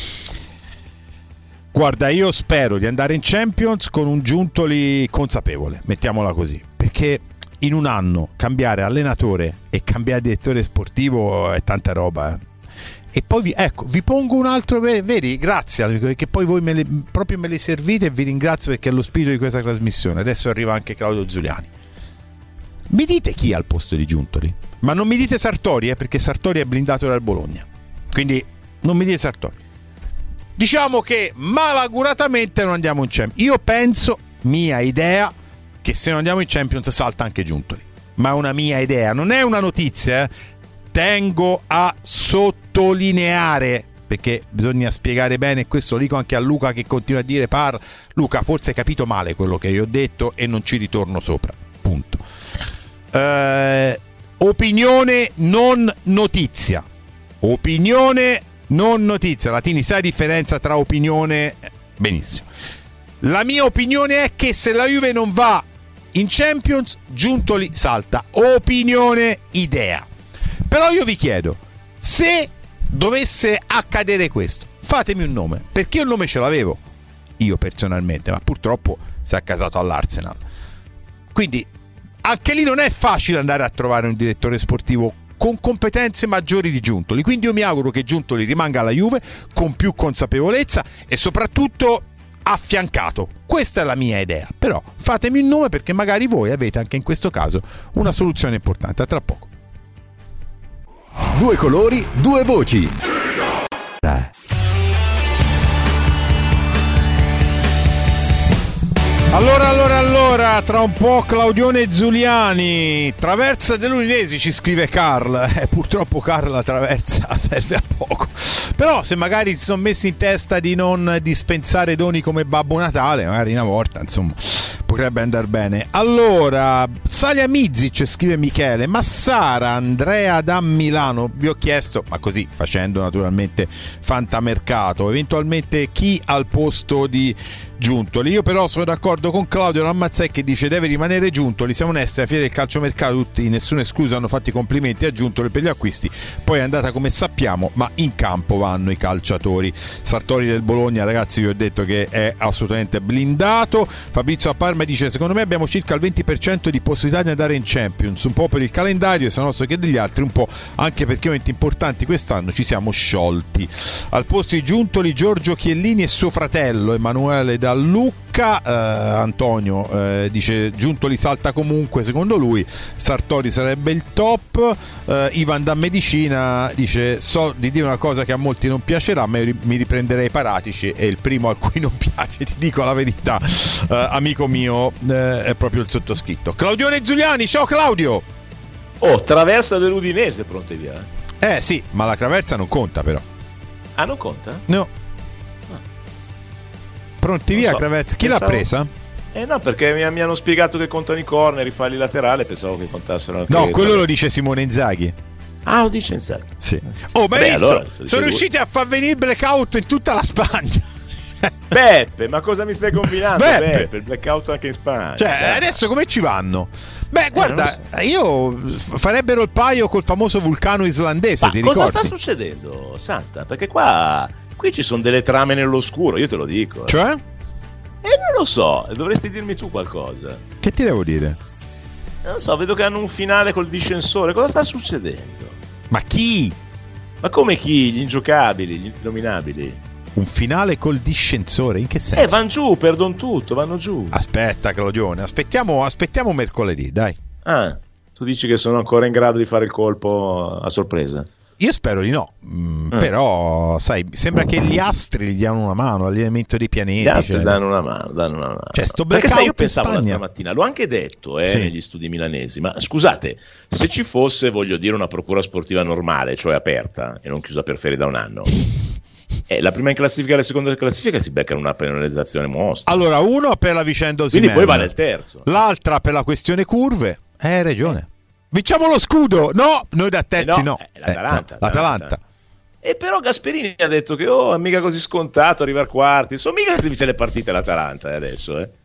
Guarda, io spero di andare in Champions con un Giuntoli consapevole, mettiamola così, perché in un anno cambiare allenatore e cambiare direttore sportivo è tanta roba, eh. E poi vi, ecco, vi pongo un altro, vedi, grazie, perché poi voi me le, proprio me le servite, e vi ringrazio perché è lo spirito di questa trasmissione. Adesso arriva anche Claudio Zuliani. Mi dite chi è al posto di Giuntoli? Ma non mi dite Sartori, eh, perché Sartori è blindato dal Bologna, quindi non mi dite Sartori. Diciamo che malauguratamente non andiamo in Champions. Io penso, mia idea, che se non andiamo in Champions salta anche Giuntoli, ma è una mia idea, non è una notizia, eh. Tengo a sottolineare, perché bisogna spiegare bene, questo lo dico anche a Luca che continua a dire par Luca, forse hai capito male quello che io ho detto e non ci ritorno sopra, punto. Eh, opinione non notizia, opinione non notizia. Latini, sai la differenza tra opinione? Benissimo. La mia opinione è che se la Juve non va in Champions, Giuntoli salta. Opinione, idea. Però io vi chiedo, se dovesse accadere questo, fatemi un nome, perché io il nome ce l'avevo io personalmente, ma purtroppo si è accasato all'Arsenal. Quindi anche lì non è facile andare a trovare un direttore sportivo con competenze maggiori di Giuntoli, quindi io mi auguro che Giuntoli rimanga alla Juve con più consapevolezza e soprattutto affiancato. Questa è la mia idea, però fatemi un nome perché magari voi avete anche in questo caso una soluzione importante. A tra poco. Due colori, due voci. Allora, allora, allora, tra un po' Claudione Zuliani, traversa dell'Udinese, ci scrive Carl. Eh, purtroppo Carl la traversa serve a poco. Però se magari si sono messi in testa di non dispensare doni come Babbo Natale, magari una volta, insomma, potrebbe andare bene. Allora, Salia Mizic, scrive Michele, ma Sara Andrea da Milano, vi ho chiesto, ma così facendo naturalmente fantamercato, eventualmente chi al posto di Giuntoli. Io però sono d'accordo con Claudio Rammazzè che dice deve rimanere Giuntoli, siamo onesti, alla fiera del calciomercato tutti, nessuno escluso, hanno fatto i complimenti a Giuntoli per gli acquisti, poi è andata come sappiamo, ma in campo vanno i calciatori. Sartori del Bologna, ragazzi, vi ho detto che è assolutamente blindato. Fabrizio a Parma dice secondo me abbiamo circa il venti per cento di possibilità di andare in Champions, un po' per il calendario sia nostro che degli altri, un po' anche perché momenti importanti quest'anno ci siamo sciolti. Al posto di Giuntoli Giorgio Chiellini e suo fratello Emanuele da Lucca. eh, Antonio eh, dice Giuntoli salta comunque, secondo lui Sartori sarebbe il top. eh, Ivan da Medicina dice so di dire una cosa che a molti non piacerà, ma io mi riprenderei Paratici e il primo a cui non piace, ti dico la verità, eh, amico mio, eh, è proprio il sottoscritto. Claudione Zuliani, ciao Claudio. Oh, traversa dell'Udinese, pronte via. Eh sì, ma la traversa non conta però. Ah, non conta? No. Pronti via, so. Traversa. Chi pensavo... l'ha presa? Eh no, perché mi, mi hanno spiegato che contano i corner, i falli laterali, pensavo che contassero anche. No, quello lo dice Simone Inzaghi. Ah, lo dice Inzaghi. Sì. Oh, ma hai visto? Allora, sono riusciti lui. a far venire blackout in tutta la Spagna. Beppe, ma cosa mi stai combinando? Beppe, Beppe, il blackout anche in Spagna. Cioè, dai. adesso come ci vanno? Beh, guarda, so. io farebbero il paio col famoso vulcano islandese. Ma ti cosa ricordi? sta succedendo, Santa? Perché qua qui ci sono delle trame nell'oscuro, io te lo dico. Eh. Cioè? Eh, non lo so, dovresti dirmi tu qualcosa. Che ti devo dire? Non so, vedo che hanno un finale col discensore. Cosa sta succedendo? Ma chi? Ma come chi? Gli ingiocabili, gli innominabili. Un finale col discensore? In che senso? Eh, vanno giù, perdono tutto, vanno giù. Aspetta, Claudione, aspettiamo, aspettiamo mercoledì, dai. Ah, tu dici che sono ancora in grado di fare il colpo a sorpresa? Io spero di no, mm, Ah. però sai, sembra che gli astri gli diano una mano, l'allineamento dei pianeti. Gli astri cioè... danno una mano, danno una mano. Cioè, sto Perché sai, io blackout in pensavo Spagna. l'altra mattina, l'ho anche detto eh, Sì. negli studi milanesi, ma scusate, se ci fosse, voglio dire, una procura sportiva normale, cioè aperta e non chiusa per ferie da un anno, eh, la prima in classifica e la seconda in classifica si beccano una penalizzazione mostra. Allora, uno per la vicenda Quindi Osimhen, poi vale il terzo. l'altra per la questione curve. Eh, hai ragione. Vinciamo lo scudo. No, noi da terzi Eh no, no. eh, l'Atalanta, Eh, no, l'Atalanta. E però Gasperini ha detto che oh, è mica così scontato arrivare quarti. Insomma, mica si vince le partite l'Atalanta eh, adesso. Eh.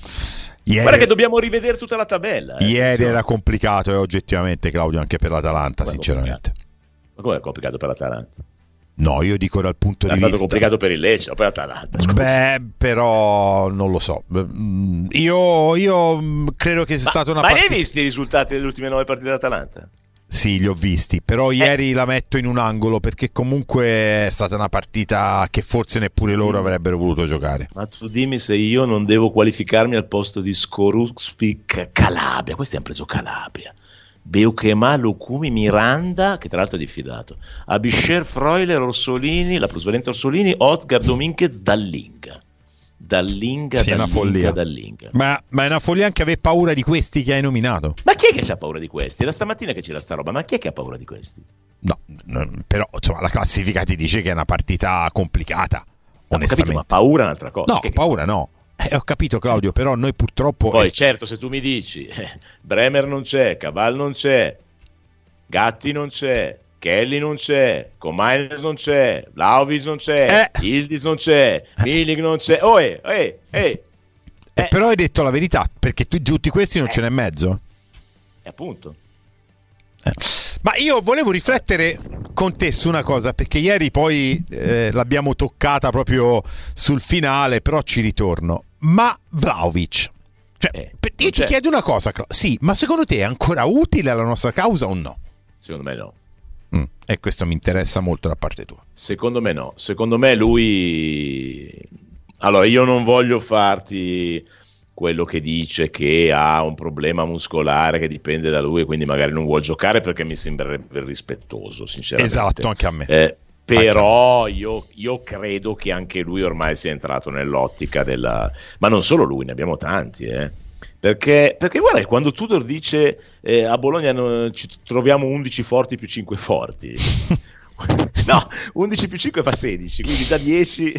Ieri, Guarda che dobbiamo rivedere tutta la tabella. Eh, ieri attenzione. era complicato e oggettivamente, Claudio, anche per l'Atalanta, Come è sinceramente. Ma come è complicato per l'Atalanta? No, io dico dal punto È di stato vista. complicato per il Lecce, per l'Atalanta. Scusa. Beh, però non lo so. Mm, Io, io mm, credo che sia ma, stata una ma hai partita. visto i risultati delle ultime nove partite dell'Atalanta? Sì, li ho visti, però ieri la metto in un angolo perché comunque è stata una partita che forse neppure loro avrebbero voluto giocare. Ma tu dimmi se io non devo qualificarmi al posto di Skorupski Calabria. Questi hanno preso Calabria. Beukema, Lukumi, Miranda, che tra l'altro è diffidato, Abisher, Freuler, Orsolini, la plusvalenza Orsolini, Otgar, Dominguez, Dallinga. Dallinga, Sì, è una Dallinga, follia. Dallinga. Ma, ma è una follia anche aver paura di questi che hai nominato. Ma chi è che ha paura di questi? Da stamattina che c'era sta roba, ma chi è che ha paura di questi? No, no, però insomma la classifica ti dice che è una partita complicata. No, ho capito, ma paura è un'altra cosa. No, Che- paura no. Eh, ho capito, Claudio, però noi purtroppo. Poi eh, certo, se tu mi dici eh, Bremer non c'è, Caval non c'è, Gatti non c'è, Kelly non c'è, Comaines non c'è, Vlahovic non c'è, Eh. Yildiz non c'è, Milik non c'è. Oh, eh, eh, eh. eh, però hai detto la verità, perché tu, di tutti questi non ce n'è mezzo. E appunto. Eh. Ma io volevo riflettere con te su una cosa, perché ieri poi eh, l'abbiamo toccata proprio sul finale, però ci ritorno. Ma Vlahovic, cioè, Eh, per- non io ti c'è. chiedo una cosa, Cla- sì, ma secondo te è ancora utile alla nostra causa o no? Secondo me no. Mm, e questo mi interessa molto da parte tua. Secondo me no. Secondo me lui... Allora, io non voglio farti quello che dice che ha un problema muscolare che dipende da lui e quindi magari non vuol giocare, perché mi sembrerebbe rispettoso, sinceramente. Esatto, anche a me. Eh, però io, io credo che anche lui ormai sia entrato nell'ottica della... Ma non solo lui, ne abbiamo tanti, eh. Perché, perché guarda, quando Tudor dice eh, a Bologna no, ci troviamo undici forti più cinque forti, no, undici più cinque fa sedici, quindi già dieci,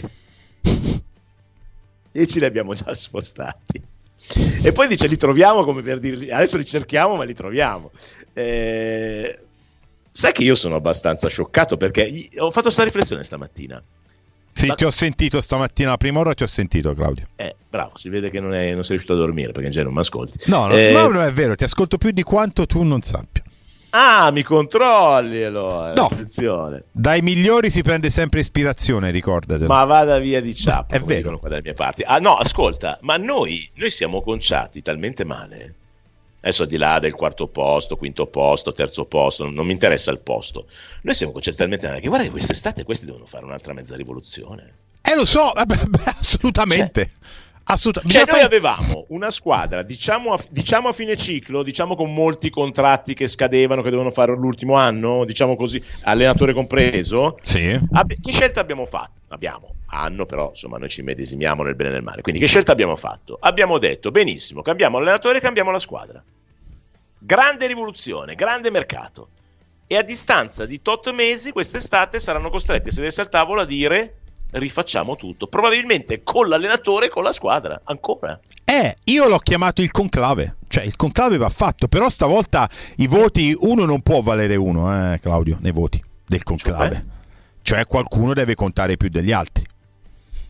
dieci li abbiamo già spostati. E poi dice li troviamo come per dirli, adesso li cerchiamo ma li troviamo. Eh, sai che io sono abbastanza scioccato perché i- ho fatto questa riflessione stamattina. Sì, Ma- ti ho sentito stamattina, la prima ora ti ho sentito, Claudio. Eh, bravo, si vede che non, è, non sei riuscito a dormire perché in genere non mi ascolti. No, no, Eh, no, non è vero, ti ascolto più di quanto tu non sappia. Ah, mi controlli allora. No. Attenzione. Dai migliori si prende sempre ispirazione, ricordatelo. Ma vada via di ciappa, È come vero. dicono qua dalle mie parti. Ah no, ascolta, ma noi, noi siamo conciati talmente male. Adesso al di là del quarto posto, quinto posto, terzo posto, non, non mi interessa il posto. Noi siamo conciati talmente male che guarda che quest'estate questi devono fare un'altra mezza rivoluzione. Eh, lo so, eh, beh, beh, assolutamente. Assoluta- Cioè bisogna noi fare- avevamo una squadra, diciamo a, diciamo a fine ciclo, diciamo con molti contratti che scadevano, che dovevano fare l'ultimo anno, diciamo così, allenatore compreso. Sì. Abbi- che scelta abbiamo fatto? Abbiamo, hanno però, insomma, noi ci medesimiamo nel bene e nel male. Quindi che scelta abbiamo fatto? Abbiamo detto, benissimo, cambiamo allenatore, cambiamo la squadra. Grande rivoluzione, grande mercato. E a distanza di tot mesi, quest'estate saranno costretti a sedersi al tavolo a dire rifacciamo tutto. Probabilmente con l'allenatore e con la squadra, ancora. Eh, io l'ho chiamato il conclave. Cioè, il conclave va fatto, però stavolta i voti, uno non può valere uno, eh, Claudio, nei voti del conclave. Cioè, qualcuno deve contare più degli altri.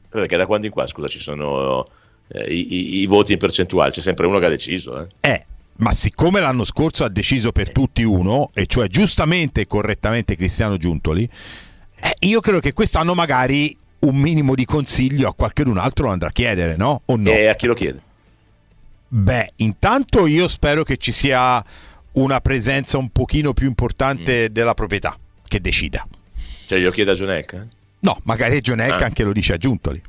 Perché da quando in qua, scusa, ci sono eh, i, i, i voti in percentuale, c'è sempre uno che ha deciso. Eh, eh ma siccome l'anno scorso ha deciso per tutti uno, e cioè giustamente e correttamente Cristiano Giuntoli, eh, io credo che quest'anno magari un minimo di consiglio a qualcun altro lo andrà a chiedere, no? O no? E a chi lo chiede? Beh, intanto io spero che ci sia una presenza un pochino più importante mm. della proprietà che decida. Cioè glielo chiede a Gianelka? No, magari Gianelka ah. anche lo dice a Giuntoli.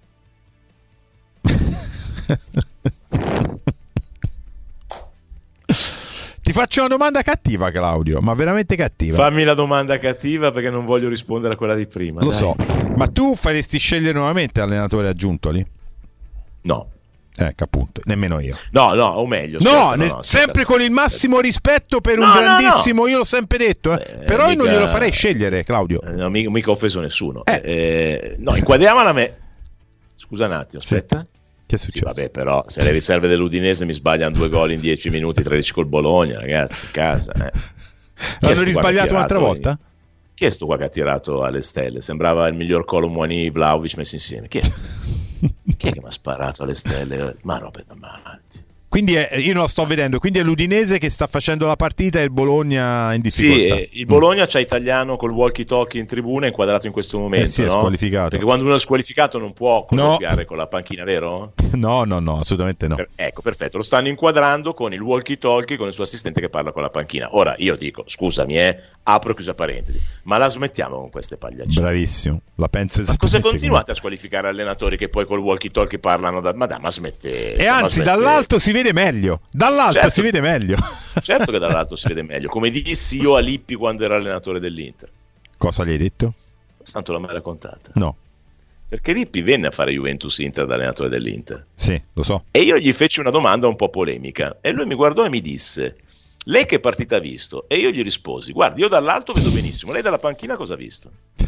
Ti faccio una domanda cattiva, Claudio, ma veramente cattiva. Fammi la domanda cattiva perché non voglio rispondere a quella di prima. Lo dai. so, ma tu faresti scegliere nuovamente allenatore a Giuntoli? No. Ecco, appunto, nemmeno io. No, no, o meglio. No, aspetta, ne, no, no sempre con il massimo rispetto per no, un grandissimo, no, no. io l'ho sempre detto, eh. Eh, però mica... io non glielo farei scegliere, Claudio. Eh, no, mica, mica ho offeso nessuno. Eh. Eh, no, inquadriamola a me. Scusa un attimo, aspetta. Sì. Che è successo? Sì, vabbè, però se le riserve dell'Udinese mi sbagliano due gol in dieci minuti, tredici col Bologna, ragazzi, casa. Eh. Hanno risbagliato un'altra volta? Chi è sto qua che ha tirato alle stelle? Sembrava il miglior Colomwani Vlahovic messi insieme. Chi è? Chi è che mi ha sparato alle stelle? Ma roba da matti. Quindi è, io non lo sto vedendo, quindi è l'Udinese che sta facendo la partita e il Bologna in difficoltà. Sì, eh, il Bologna mm. c'ha Italiano col walkie talkie in tribuna inquadrato in questo momento, eh sì, è no? squalificato. Perché quando uno è squalificato non può colloquiare no. con la panchina, vero? No, no, no, assolutamente no. Per, ecco, perfetto, lo stanno inquadrando con il walkie talkie con il suo assistente che parla con la panchina. Ora io dico, scusami, eh, apro e chiusa parentesi, ma la smettiamo con queste pagliacce? Bravissimo, la penso esattamente. Ma cosa continuate come... a squalificare allenatori che poi col walkie talkie parlano da... Ma dai, ma smettete. E anzi, smettete. Dall'alto si vede meglio. Dall'alto certo, si vede meglio. Certo che dall'alto si vede meglio. Come dissi io a Lippi quando era allenatore dell'Inter. Cosa gli hai detto? Tanto l'ho mai raccontata. No. Perché Lippi venne a fare Juventus-Inter da allenatore dell'Inter. Sì, lo so. E io gli feci una domanda un po' polemica. E lui mi guardò e mi disse: lei che partita ha visto? E io gli risposi: guardi, io dall'alto vedo benissimo. Lei dalla panchina cosa ha visto?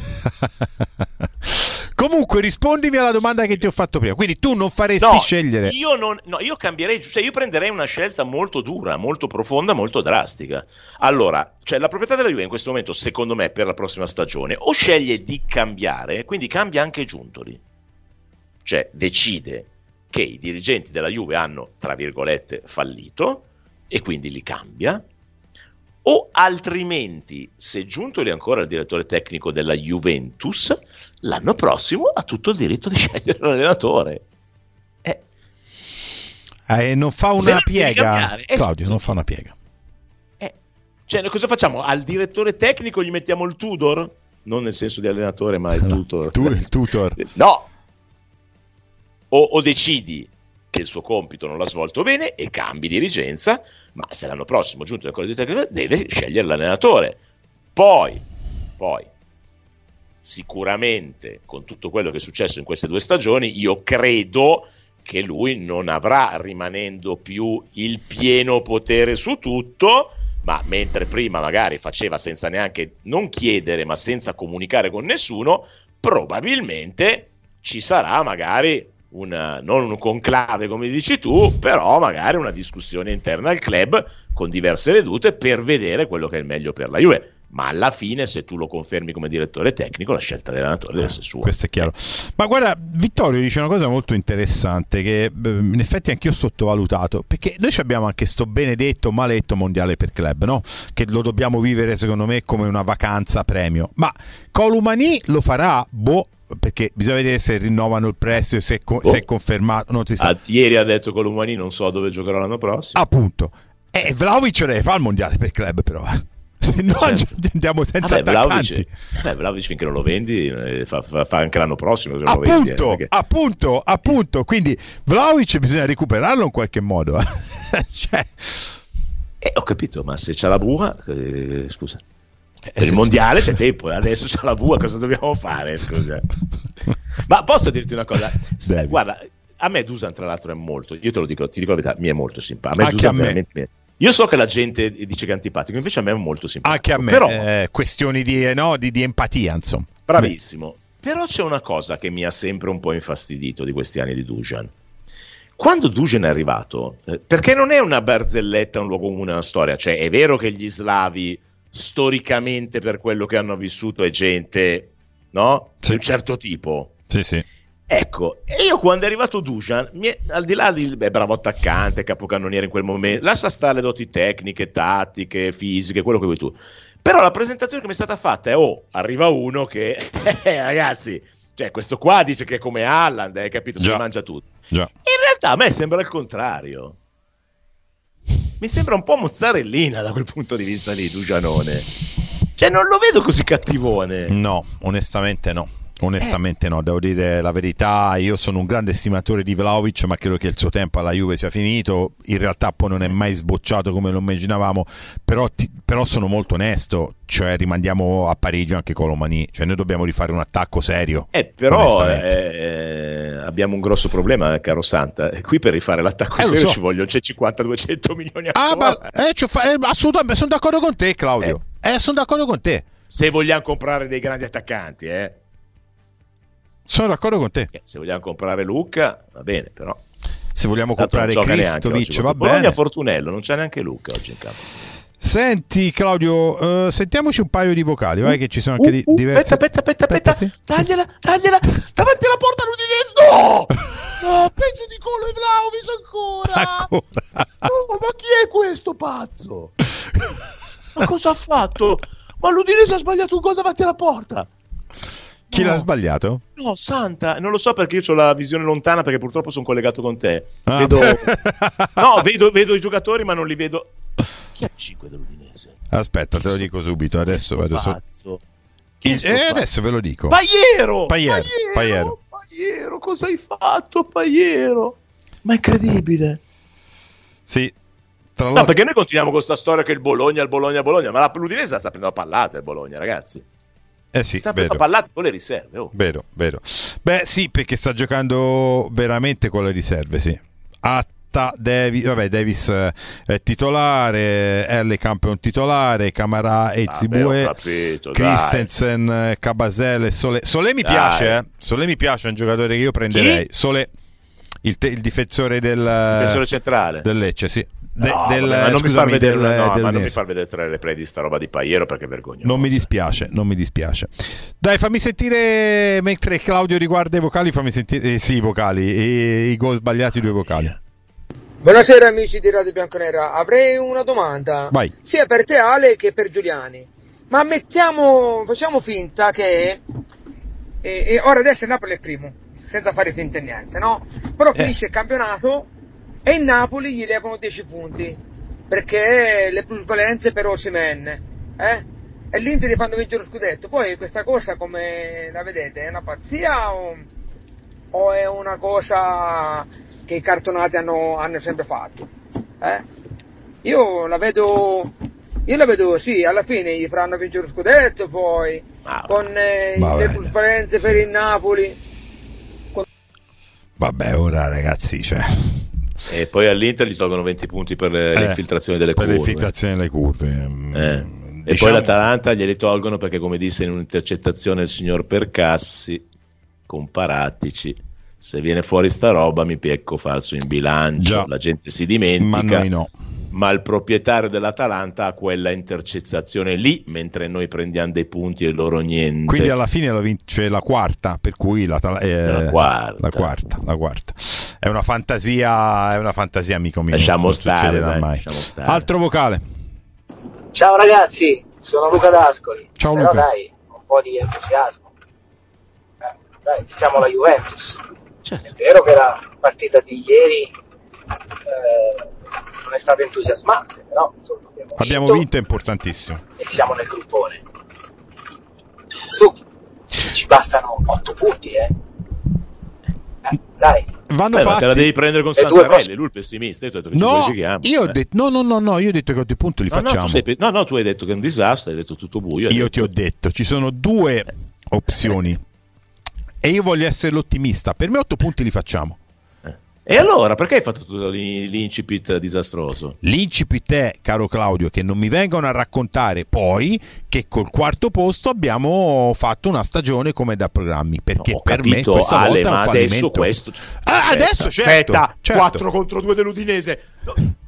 Comunque rispondimi alla domanda che ti ho fatto prima. Quindi tu non faresti no, scegliere? Io non, no, io cambierei, cioè io prenderei una scelta molto dura, molto profonda, molto drastica. Allora, cioè la proprietà della Juve in questo momento, secondo me, per la prossima stagione, o sceglie di cambiare, quindi cambia anche Giuntoli. Cioè decide che i dirigenti della Juve hanno, tra virgolette, fallito e quindi li cambia. O altrimenti, se Giuntoli è ancora il direttore tecnico della Juventus, l'anno prossimo ha tutto il diritto di scegliere l'allenatore. Eh. Eh, non fa una non piega, cambiare, eh, Claudio, sì. non fa una piega. Eh. Cioè, cosa facciamo? Al direttore tecnico gli mettiamo il Tudor? Non nel senso di allenatore, ma il no, tutor. Tu, il tutor. No! O, o decidi che il suo compito non l'ha svolto bene e cambi dirigenza, ma se l'anno prossimo giunto il corpo di tecnico deve scegliere l'allenatore. Poi, poi, sicuramente con tutto quello che è successo in queste due stagioni, io credo che lui non avrà, rimanendo più il pieno potere su tutto, ma mentre prima magari faceva senza neanche, non chiedere, ma senza comunicare con nessuno, probabilmente ci sarà magari una, non un conclave come dici tu, però magari una discussione interna al club con diverse vedute per vedere quello che è il meglio per la Juve. Ma alla fine, se tu lo confermi come direttore tecnico, la scelta dell'allenatore deve essere sua. Questo è chiaro. Ma guarda, Vittorio dice una cosa molto interessante che in effetti anch'io ho sottovalutato, perché noi abbiamo anche sto benedetto maletto mondiale per club, no? Che lo dobbiamo vivere secondo me come una vacanza premio. Ma Colomwani lo farà? Boh, perché bisogna vedere se rinnovano il prestito, se, co- oh. se è confermato, non si sa. Ah, ieri ha detto Colomwani, non so dove giocherò l'anno prossimo. Appunto. E Vlahovic deve fare il mondiale per club, però no, certo. Andiamo senza vabbè, attaccanti. Vlahovic, Vlahovic finché non lo vendi fa, fa, fa anche l'anno prossimo appunto, lo vendi, eh, perché... appunto, appunto. Quindi Vlahovic bisogna recuperarlo in qualche modo. cioè... eh, ho capito, ma se c'ha la bua, eh, scusa, eh, per il mondiale c'è tempo, adesso c'ha la bua, cosa dobbiamo fare? Scusa. Ma posso dirti una cosa? Devi. Guarda, a me Dusan tra l'altro è molto, io te lo dico, ti dico la verità, mi è molto simpatico. A me anche Dusan a me. veramente. Io so che la gente dice che è antipatico, invece a me è molto simpatico. Anche a me, però, eh, questioni di, no, di, di empatia, insomma. Bravissimo. Beh. Però c'è una cosa che mi ha sempre un po' infastidito di questi anni di Dusan. Quando Dusan è arrivato, eh, perché non è una barzelletta, un luogo comune, una storia, cioè è vero che gli slavi storicamente per quello che hanno vissuto è gente, no? Sì. Di un certo tipo. Sì, sì. Ecco, e io quando è arrivato Dusan, mi è, al di là di beh, bravo attaccante, capocannoniere in quel momento, lascia stare le doti tecniche, tattiche, fisiche, quello che vuoi tu. Però la presentazione che mi è stata fatta è: oh, arriva uno che, eh, ragazzi, cioè questo qua dice che è come Haaland, hai capito? Si mangia tutto. Già. In realtà a me sembra il contrario. Mi sembra un po' mozzarellina da quel punto di vista lì, Dusanone. Cioè non lo vedo così cattivone. No, onestamente no. Onestamente eh. no, devo dire la verità, io sono un grande estimatore di Vlahovic, ma credo che il suo tempo alla Juve sia finito. In realtà poi non è mai sbocciato come lo immaginavamo, però, ti, però sono molto onesto, cioè rimandiamo a pareggio anche con Colomani, cioè noi dobbiamo rifare un attacco serio. Eh, però eh, abbiamo un grosso problema, caro Santa, qui per rifare l'attacco eh, serio so. ci vogliono cinquanta duecento milioni ah, ancora. Ma, eh, eh, assolutamente, sono d'accordo con te, Claudio, eh. Eh, sono d'accordo con te. Se vogliamo comprare dei grandi attaccanti, eh sono d'accordo con te. Se vogliamo comprare Luca, va bene, però. Se vogliamo comprare Kristovic, va bene. Bologna Fortunello, non c'è neanche Luca oggi in campo. Senti, Claudio, uh, sentiamoci un paio di vocali, vai, uh, che ci sono anche uh, di, uh, diversi. Aspetta, aspetta, aspetta, aspetta. Sì. Tagliela, tagliela, davanti alla porta l'Udinese. No! No, peggio di Colo e Vlahovic ancora. Ancora? No, ma chi è questo pazzo? Ma cosa ha fatto? Ma l'Udinese ha sbagliato un gol davanti alla porta. Chi no. l'ha sbagliato? No, Santa, non lo so perché io ho la visione lontana, perché purtroppo sono collegato con te. Ah. Vedo... no, vedo, vedo i giocatori, ma non li vedo. Chi è il cinque dell'Udinese? Aspetta, te lo dico subito. Adesso, adesso... Il... Eh, adesso ve lo dico. Paiero! Paiero! Paiero! Paiero, cosa hai fatto, Paiero? Ma è incredibile. Sì. Tra no, perché noi continuiamo con questa storia che il Bologna, il Bologna, il Bologna, ma l'Udinese sta prendendo la pallata il Bologna, ragazzi. Eh sì, sta prendendo pallate con le riserve. Oh. Vero, vero. Beh, sì, perché sta giocando veramente con le riserve, sì. Atta, Davis, vabbè, Davis è titolare, Ellecamp è un titolare, Camarà e Zibue, Christensen, Cabasele, Solé. Solé mi dai. piace, eh. Solé mi piace, è un giocatore che io prenderei. Chi? Solé, il, te, il difensore del difensore centrale del Lecce, sì. De, no, del, ma non, scusami, mi, far vedere, del, no, del ma non mi far vedere tre replay di sta roba di Paiero, perché è vergognoso. Non mi dispiace, non mi dispiace. Dai, fammi sentire, mentre Claudio riguarda i vocali, fammi sentire, eh, sì, i vocali, i, i gol sbagliati, i due vocali. Buonasera amici di Radio Bianconera, avrei una domanda. Vai. Sia per te Ale che per Giuliani. Ma mettiamo, facciamo finta che e, e ora adesso il Napoli è primo, senza fare finta niente, no? Però eh. finisce il campionato e il Napoli gli levano dieci punti perché le plusvalenze per Osimhen, eh? E l'Inter gli fanno vincere lo scudetto. Poi questa cosa come la vedete? È una pazzia o, o è una cosa che i cartonati hanno, hanno sempre fatto? Eh? Io la vedo io la vedo sì, alla fine gli faranno vincere lo scudetto, poi ah, con eh, le plusvalenze sì. per il Napoli. Con... Vabbè, ora ragazzi, cioè e poi all'Inter gli tolgono venti punti per le, eh, le infiltrazioni delle per curve. Le infiltrazioni delle curve. Eh. Diciamo... E poi l'Atalanta glieli tolgono perché, come disse in un'intercettazione il signor Percassi, con Parattici, se viene fuori sta roba mi piecco falso in bilancio. Già. La gente si dimentica. Ma noi no. Ma il proprietario dell'Atalanta ha quella intercettazione lì, mentre noi prendiamo dei punti e loro niente. Quindi alla fine la vince la quarta, per cui la, eh, la, quarta. la quarta, la quarta. È una fantasia, è una fantasia, amico mio. Lasciamo stare, dai, mai. lasciamo stare. Altro vocale. Ciao ragazzi, sono Luca D'Ascoli. Ciao Però Luca. dai, un po' di entusiasmo. Eh, dai, siamo la Juventus. Certo. È vero che la partita di ieri eh, non è stata entusiasmante, però insomma, abbiamo, abbiamo vinto, vinto, è importantissimo. E siamo nel gruppone. Su, ci bastano otto punti, eh. eh dai. Vanno Beh, fatti... ma te la devi prendere con Santarelli, lui il pessimista. Io ho detto che no, ci io ho detto, no, no, no, no, io ho detto che a due punti li no, facciamo. No tu, sei, no, no, tu hai detto che è un disastro, hai detto tutto buio. Io detto... ti ho detto, ci sono due opzioni e io voglio essere l'ottimista. Per me otto punti li facciamo. E allora, perché hai fatto tutto l'incipit disastroso? L'incipit è, caro Claudio, che non mi vengano a raccontare poi che col quarto posto abbiamo fatto una stagione come da programmi, perché no, per capito, me questa Ale, volta ma è un adesso fallimento. questo... Ah, aspetta, adesso certo, aspetta, certo. quattro contro due dell'Udinese.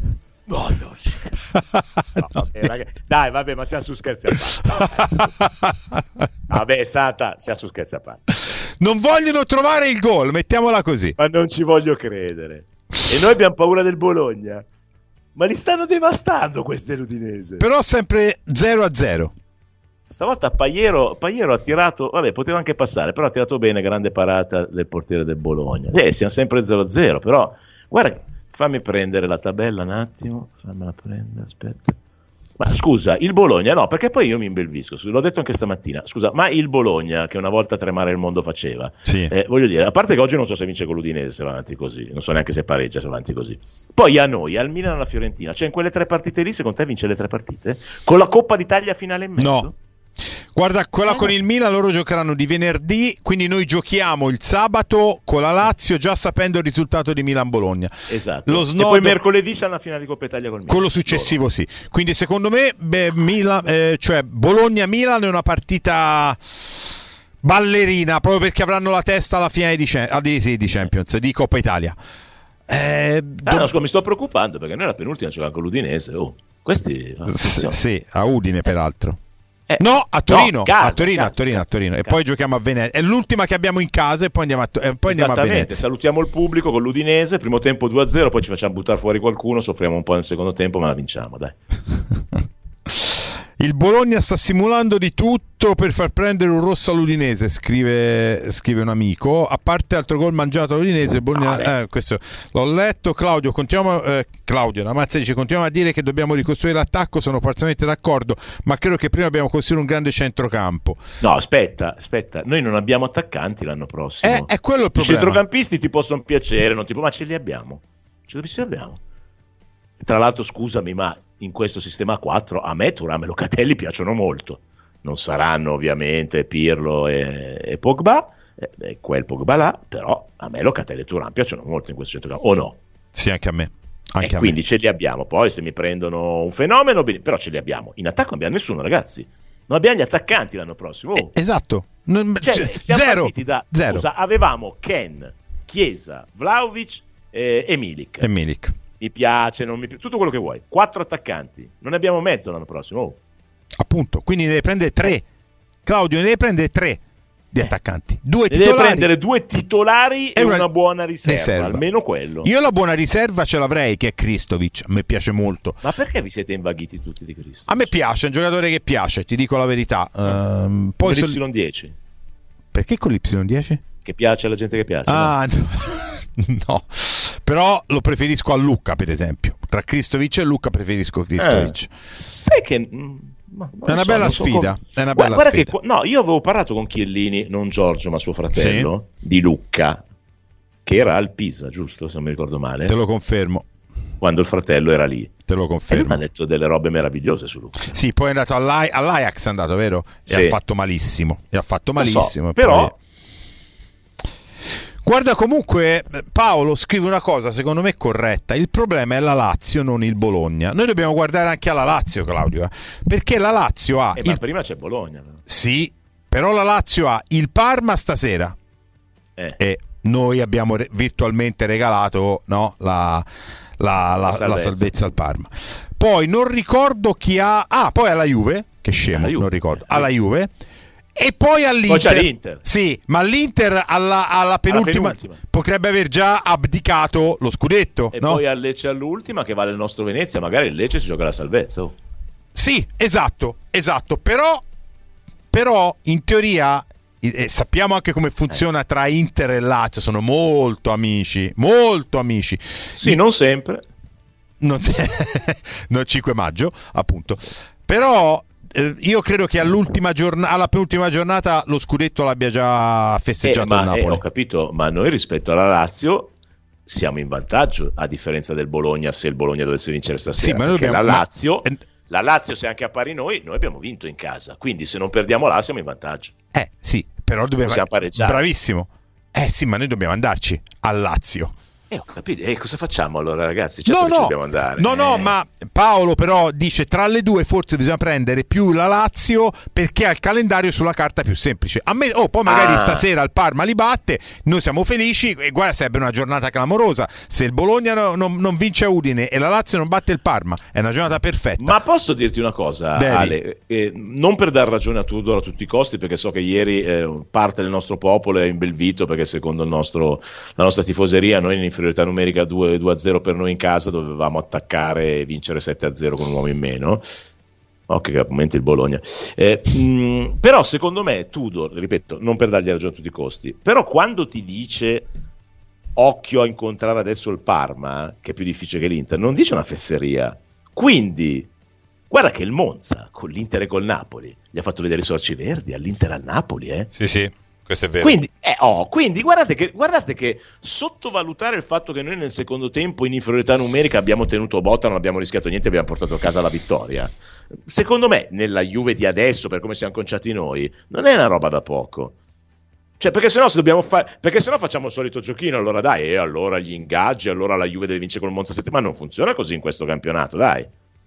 No, no, no vabbè, ragazzi. Dai, vabbè, ma siamo su scherzi a parte. Vabbè, Sata, siamo su scherzi a parte. Non vogliono trovare il gol, mettiamola così. Ma non ci voglio credere. E noi abbiamo paura del Bologna. Ma li stanno devastando queste l'Udinese. Però sempre zero a zero. Stavolta Paiero, Paiero ha tirato, vabbè, poteva anche passare, però ha tirato bene, grande parata del portiere del Bologna. Eh, siamo sempre zero a zero, però guarda, fammi prendere la tabella un attimo, fammela prendere, aspetta. Ma scusa, il Bologna, no, perché poi io mi imbelvisco, l'ho detto anche stamattina, scusa, ma il Bologna, che una volta tremare il mondo faceva, sì. eh, voglio dire, a parte che oggi non so se vince con l'Udinese se va avanti così, non so neanche se pareggia se va avanti così, poi a noi, al Milan e alla Fiorentina, cioè in quelle tre partite lì, secondo te vince le tre partite? Con la Coppa d'Italia finale in mezzo? No. Guarda, quella con il Milan loro giocheranno di venerdì, quindi noi giochiamo il sabato con la Lazio già sapendo il risultato di Milan-Bologna. Esatto. Lo snodo, e poi mercoledì c'è la finale di Coppa Italia col Milan. Quello successivo loro. Sì. Quindi secondo me beh, Milan, eh, cioè Bologna-Milan è una partita ballerina, proprio perché avranno la testa alla finale di, ah, di, sì, di Champions, di Coppa Italia. Eh, ah, do... no, scusa, mi sto preoccupando perché noi la penultima giochiamo con l'Udinese. Oh, questi S- sì, a Udine peraltro. Eh, no, a Torino, no, casa, a Torino, casa, a Torino, casa, a Torino. Casa. E poi giochiamo a Venezia. È l'ultima che abbiamo in casa e poi andiamo a, e poi andiamo a Venezia. Salutiamo il pubblico con l'Udinese, primo tempo due a zero, poi ci facciamo buttare fuori qualcuno, soffriamo un po' nel secondo tempo, ma la vinciamo, dai. Il Bologna sta simulando di tutto per far prendere un rosso all'Udinese, scrive, scrive un amico. A parte altro gol mangiato all'Udinese, Bologna, eh, questo l'ho letto. Claudio, continuiamo, eh, Claudio Ramazza dice: continuiamo a dire che dobbiamo ricostruire l'attacco, sono parzialmente d'accordo, ma credo che prima abbiamo costruire un grande centrocampo. No, aspetta, aspetta, noi non abbiamo attaccanti l'anno prossimo. Eh, è quello il problema. I centrocampisti ti possono piacere, non tipo, ma ce li abbiamo. Ce li abbiamo. Tra l'altro, scusami, ma in questo sistema a quattro a me Thuram e Locatelli piacciono molto. Non saranno ovviamente Pirlo e, e Pogba, eh, quel Pogba là, però a me Locatelli e Thuram piacciono molto in questo centrocampo, o no? Sì, anche a me. Anche e a quindi me. Ce li abbiamo. Poi se mi prendono un fenomeno, però ce li abbiamo. In attacco non abbiamo nessuno, ragazzi. Non abbiamo gli attaccanti l'anno prossimo. Oh. Eh, esatto. Non, cioè, siamo zero, partiti da zero. Scusa, avevamo Ken, Chiesa, Vlahovic eh, e Milik. E Milik. Mi piace, non mi piace, tutto quello che vuoi. Quattro attaccanti, non ne abbiamo mezzo l'anno prossimo. Oh. Appunto, quindi ne deve prendere tre. Claudio ne deve prendere tre di attaccanti. Due ne titolari. Deve prendere due titolari e, e una, una buona riserva, riserva, almeno quello. Io la buona riserva ce l'avrei, che è Kristovic, a me piace molto. Ma perché vi siete invaghiti tutti di Kristovic? A me piace, è un giocatore che piace, ti dico la verità. Um, poi con l'Y dieci. Perché con l'Y dieci? Che piace alla gente che piace. Ah, no. no. Però lo preferisco a Lucca, per esempio. Tra Kristovic e Lucca preferisco Kristovic. Eh, sai che ma è una so, bella sfida. So è una guarda, bella guarda sfida. Che, no, io avevo parlato con Chiellini, non Giorgio, ma suo fratello, sì, di Lucca, che era al Pisa, giusto? Se non mi ricordo male. Te lo confermo. Quando il fratello era lì. Te lo confermo. E mi ha detto delle robe meravigliose su Lucca. Sì, poi è andato all'A- all'Ajax, è andato, vero? E sì, ha fatto malissimo. E ha fatto malissimo. So, però... Poi... Guarda, comunque Paolo scrive una cosa secondo me corretta: il problema è la Lazio, non il Bologna. Noi dobbiamo guardare anche alla Lazio, Claudio, eh? Perché la Lazio ha eh, il... ma prima c'è Bologna però. Sì, però la Lazio ha il Parma stasera eh. e noi abbiamo re- virtualmente regalato, no, la, la, la, la, salvezza. la salvezza al Parma. Poi non ricordo chi ha ah poi alla Juve, che scemo, Juve. non ricordo alla Juve. E poi all'Inter. Poi c'è l'Inter. Sì, ma l'Inter alla, alla, penultima, alla penultima potrebbe aver già abdicato lo scudetto. E no? poi al Lecce all'ultima, che vale il nostro Venezia, magari il Lecce si gioca la salvezza. Oh. Sì, esatto, esatto. Però, però in teoria eh, sappiamo anche come funziona eh. tra Inter e Lazio. Sono molto amici, molto amici. Sì, non sempre. Non, non cinque maggio, appunto. Sì. Però io credo che all'ultima giornata, alla penultima giornata, lo scudetto l'abbia già festeggiato eh, ma, il Napoli. Eh, ho capito, ma noi rispetto alla Lazio siamo in vantaggio, a differenza del Bologna, se il Bologna dovesse vincere stasera. Sì, ma perché dobbiamo, la Lazio, ma... la Lazio, se anche a pari noi, noi abbiamo vinto in casa. Quindi se non perdiamo là siamo in vantaggio. Eh sì, però dobbiamo possiamo pareggiare. Bravissimo. Eh sì, ma noi dobbiamo andarci al Lazio. Eh, ho capito. E eh, cosa facciamo allora, ragazzi? Certo no, che no. ci dobbiamo andare. No, eh. no, ma Paolo però dice tra le due forse bisogna prendere più la Lazio perché ha il calendario sulla carta più semplice. A me, oh, poi magari Ah. stasera il Parma li batte, noi siamo felici e guarda, sarebbe una giornata clamorosa. Se il Bologna no, non, non vince a Udine e la Lazio non batte il Parma, è una giornata perfetta. Ma posso dirti una cosa, Devi. Ale? Eh, non per dar ragione a Tudor a tutti i costi, perché so che ieri eh, parte del nostro popolo è imbelvito, perché secondo il nostro, la nostra tifoseria noi in inferiorità numerica due a zero per noi in casa dovevamo attaccare e vincere sette a zero con un uomo in meno. Oh, che momento il Bologna. Eh, mh, però secondo me Tudor, ripeto, non per dargli ragione a tutti i costi, però quando ti dice occhio a incontrare adesso il Parma, che è più difficile che l'Inter, non dice una fesseria. Quindi guarda che il Monza con l'Inter e col Napoli gli ha fatto vedere i sorci verdi all'Inter al Napoli, eh? Sì, sì, questo è vero. Quindi, eh, oh, quindi guardate, che, guardate che sottovalutare il fatto che noi nel secondo tempo in inferiorità numerica abbiamo tenuto botta, non abbiamo rischiato niente, abbiamo portato a casa la vittoria. Secondo me, nella Juve di adesso, per come siamo conciati noi, non è una roba da poco. Cioè, perché sennò se dobbiamo fare, perché sennò facciamo il solito giochino, allora dai, e allora gli ingaggi, allora la Juve deve vincere col Monza sette, ma non funziona così in questo campionato, dai.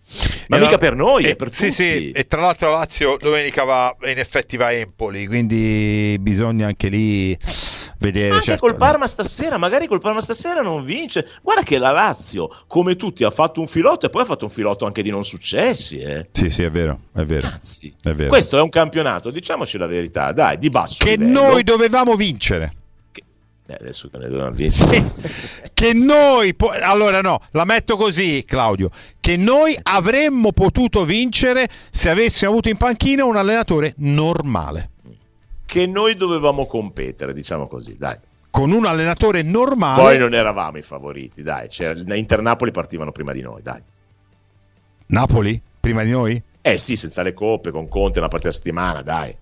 Ma E mica la- per noi, e- è per sì, tutti. sì, e tra l'altro la Lazio domenica va, in effetti va a Empoli, quindi bisogna anche lì vedere. Anche certo, col Parma stasera, magari col Parma stasera non vince. Guarda che la Lazio, come tutti, ha fatto un filotto e poi ha fatto un filotto anche di non successi, eh. Sì, sì, è vero, è vero. È vero. Questo è un campionato, diciamoci la verità, dai, di basso Che livello. noi dovevamo vincere. Eh, adesso che ne dobbiamo vincere. Che noi po- allora no, la metto così, Claudio, che noi avremmo potuto vincere se avessimo avuto in panchina un allenatore normale. Che noi dovevamo competere, diciamo così, dai. Con un allenatore normale. Poi non eravamo i favoriti, dai. C'era, Inter Napoli partivano prima di noi, dai. Napoli? Prima di noi? Eh sì, senza le coppe, con Conte, una partita a settimana, dai.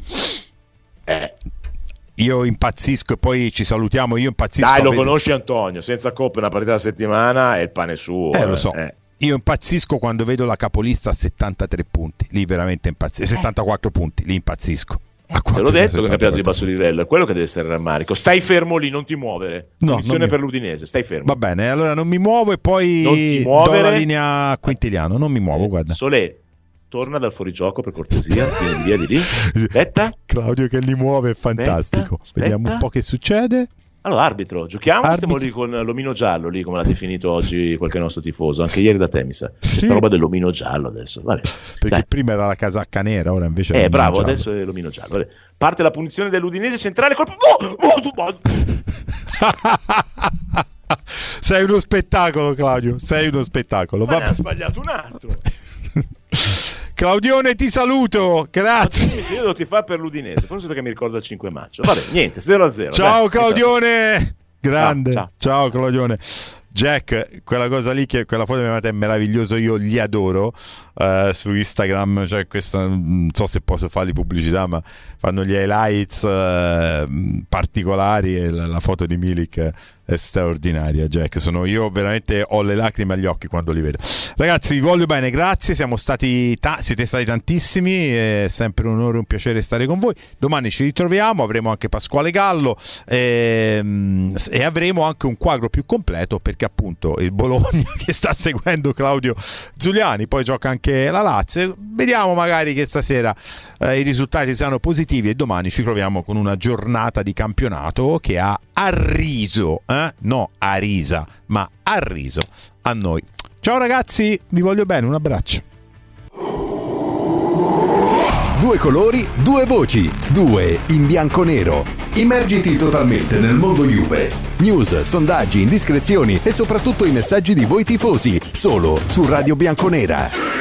Eh. Io impazzisco e poi ci salutiamo, io impazzisco. Dai, a lo vedere- conosci Antonio, senza coppe una partita a settimana è il pane suo. Eh, lo so. eh. Io impazzisco quando vedo la capolista a settantatré punti, lì veramente impazzisco, settantaquattro punti, lì impazzisco. Te l'ho detto che è un campionato di basso livello, è quello che deve essere il rammarico. Stai fermo lì, non ti muovere. No, Punizione non mi- per l'Udinese, stai fermo. Va bene, allora non mi muovo e poi Non ti do muovere. la linea a Quintiliano, non mi muovo, guarda. Solé, torna dal fuorigioco per cortesia, vieni via di lì. Aspetta. Claudio che li muove è fantastico. Aspetta, Vediamo aspetta. un po' che succede. Allora, arbitro, giochiamo o Arbitro. stiamo lì con l'omino giallo, lì come l'ha definito oggi qualche nostro tifoso, anche ieri da te mi sa. C'è sta roba dell'omino giallo adesso, vabbè. Perché Dai. prima era la casacca nera, ora invece è Eh, l'omino bravo, giallo. adesso è l'omino giallo. Vabbè. Parte la punizione dell'Udinese centrale, colpo. Oh, oh, tu- oh. Sei uno spettacolo, Claudio, sei uno spettacolo. Ma ne Va- ha sbagliato un altro. Claudione, ti saluto, grazie. Dimmi se io devo tifare per l'Udinese, forse perché mi ricorda il cinque maggio. Vabbè, niente, zero a zero. Ciao dai. Claudione, grande. Ciao, Ciao, Claudione. Jack, quella cosa lì, che quella foto mi è meraviglioso, io li adoro. eh, su Instagram, cioè questa, non so se posso fargli pubblicità, ma fanno gli highlights eh, particolari e la, la foto di Milik è straordinaria. Jack, sono io veramente ho le lacrime agli occhi quando li vedo. Ragazzi, vi voglio bene, grazie, siamo stati ta- siete stati tantissimi, è sempre un onore e un piacere stare con voi. Domani ci ritroviamo, avremo anche Pasquale Gallo ehm, e avremo anche un quadro più completo, perché appunto il Bologna che sta seguendo Claudio Giuliani, poi gioca anche la Lazio. Vediamo magari che stasera eh, i risultati siano positivi e domani ci troviamo con una giornata di campionato che ha arriso, eh? no a risa, ma ha riso a noi. Ciao ragazzi, vi voglio bene, un abbraccio. Due colori, due voci, due in bianco-nero. Immergiti totalmente nel mondo Juve. News, sondaggi, indiscrezioni e soprattutto i messaggi di voi tifosi, solo su Radio Bianconera.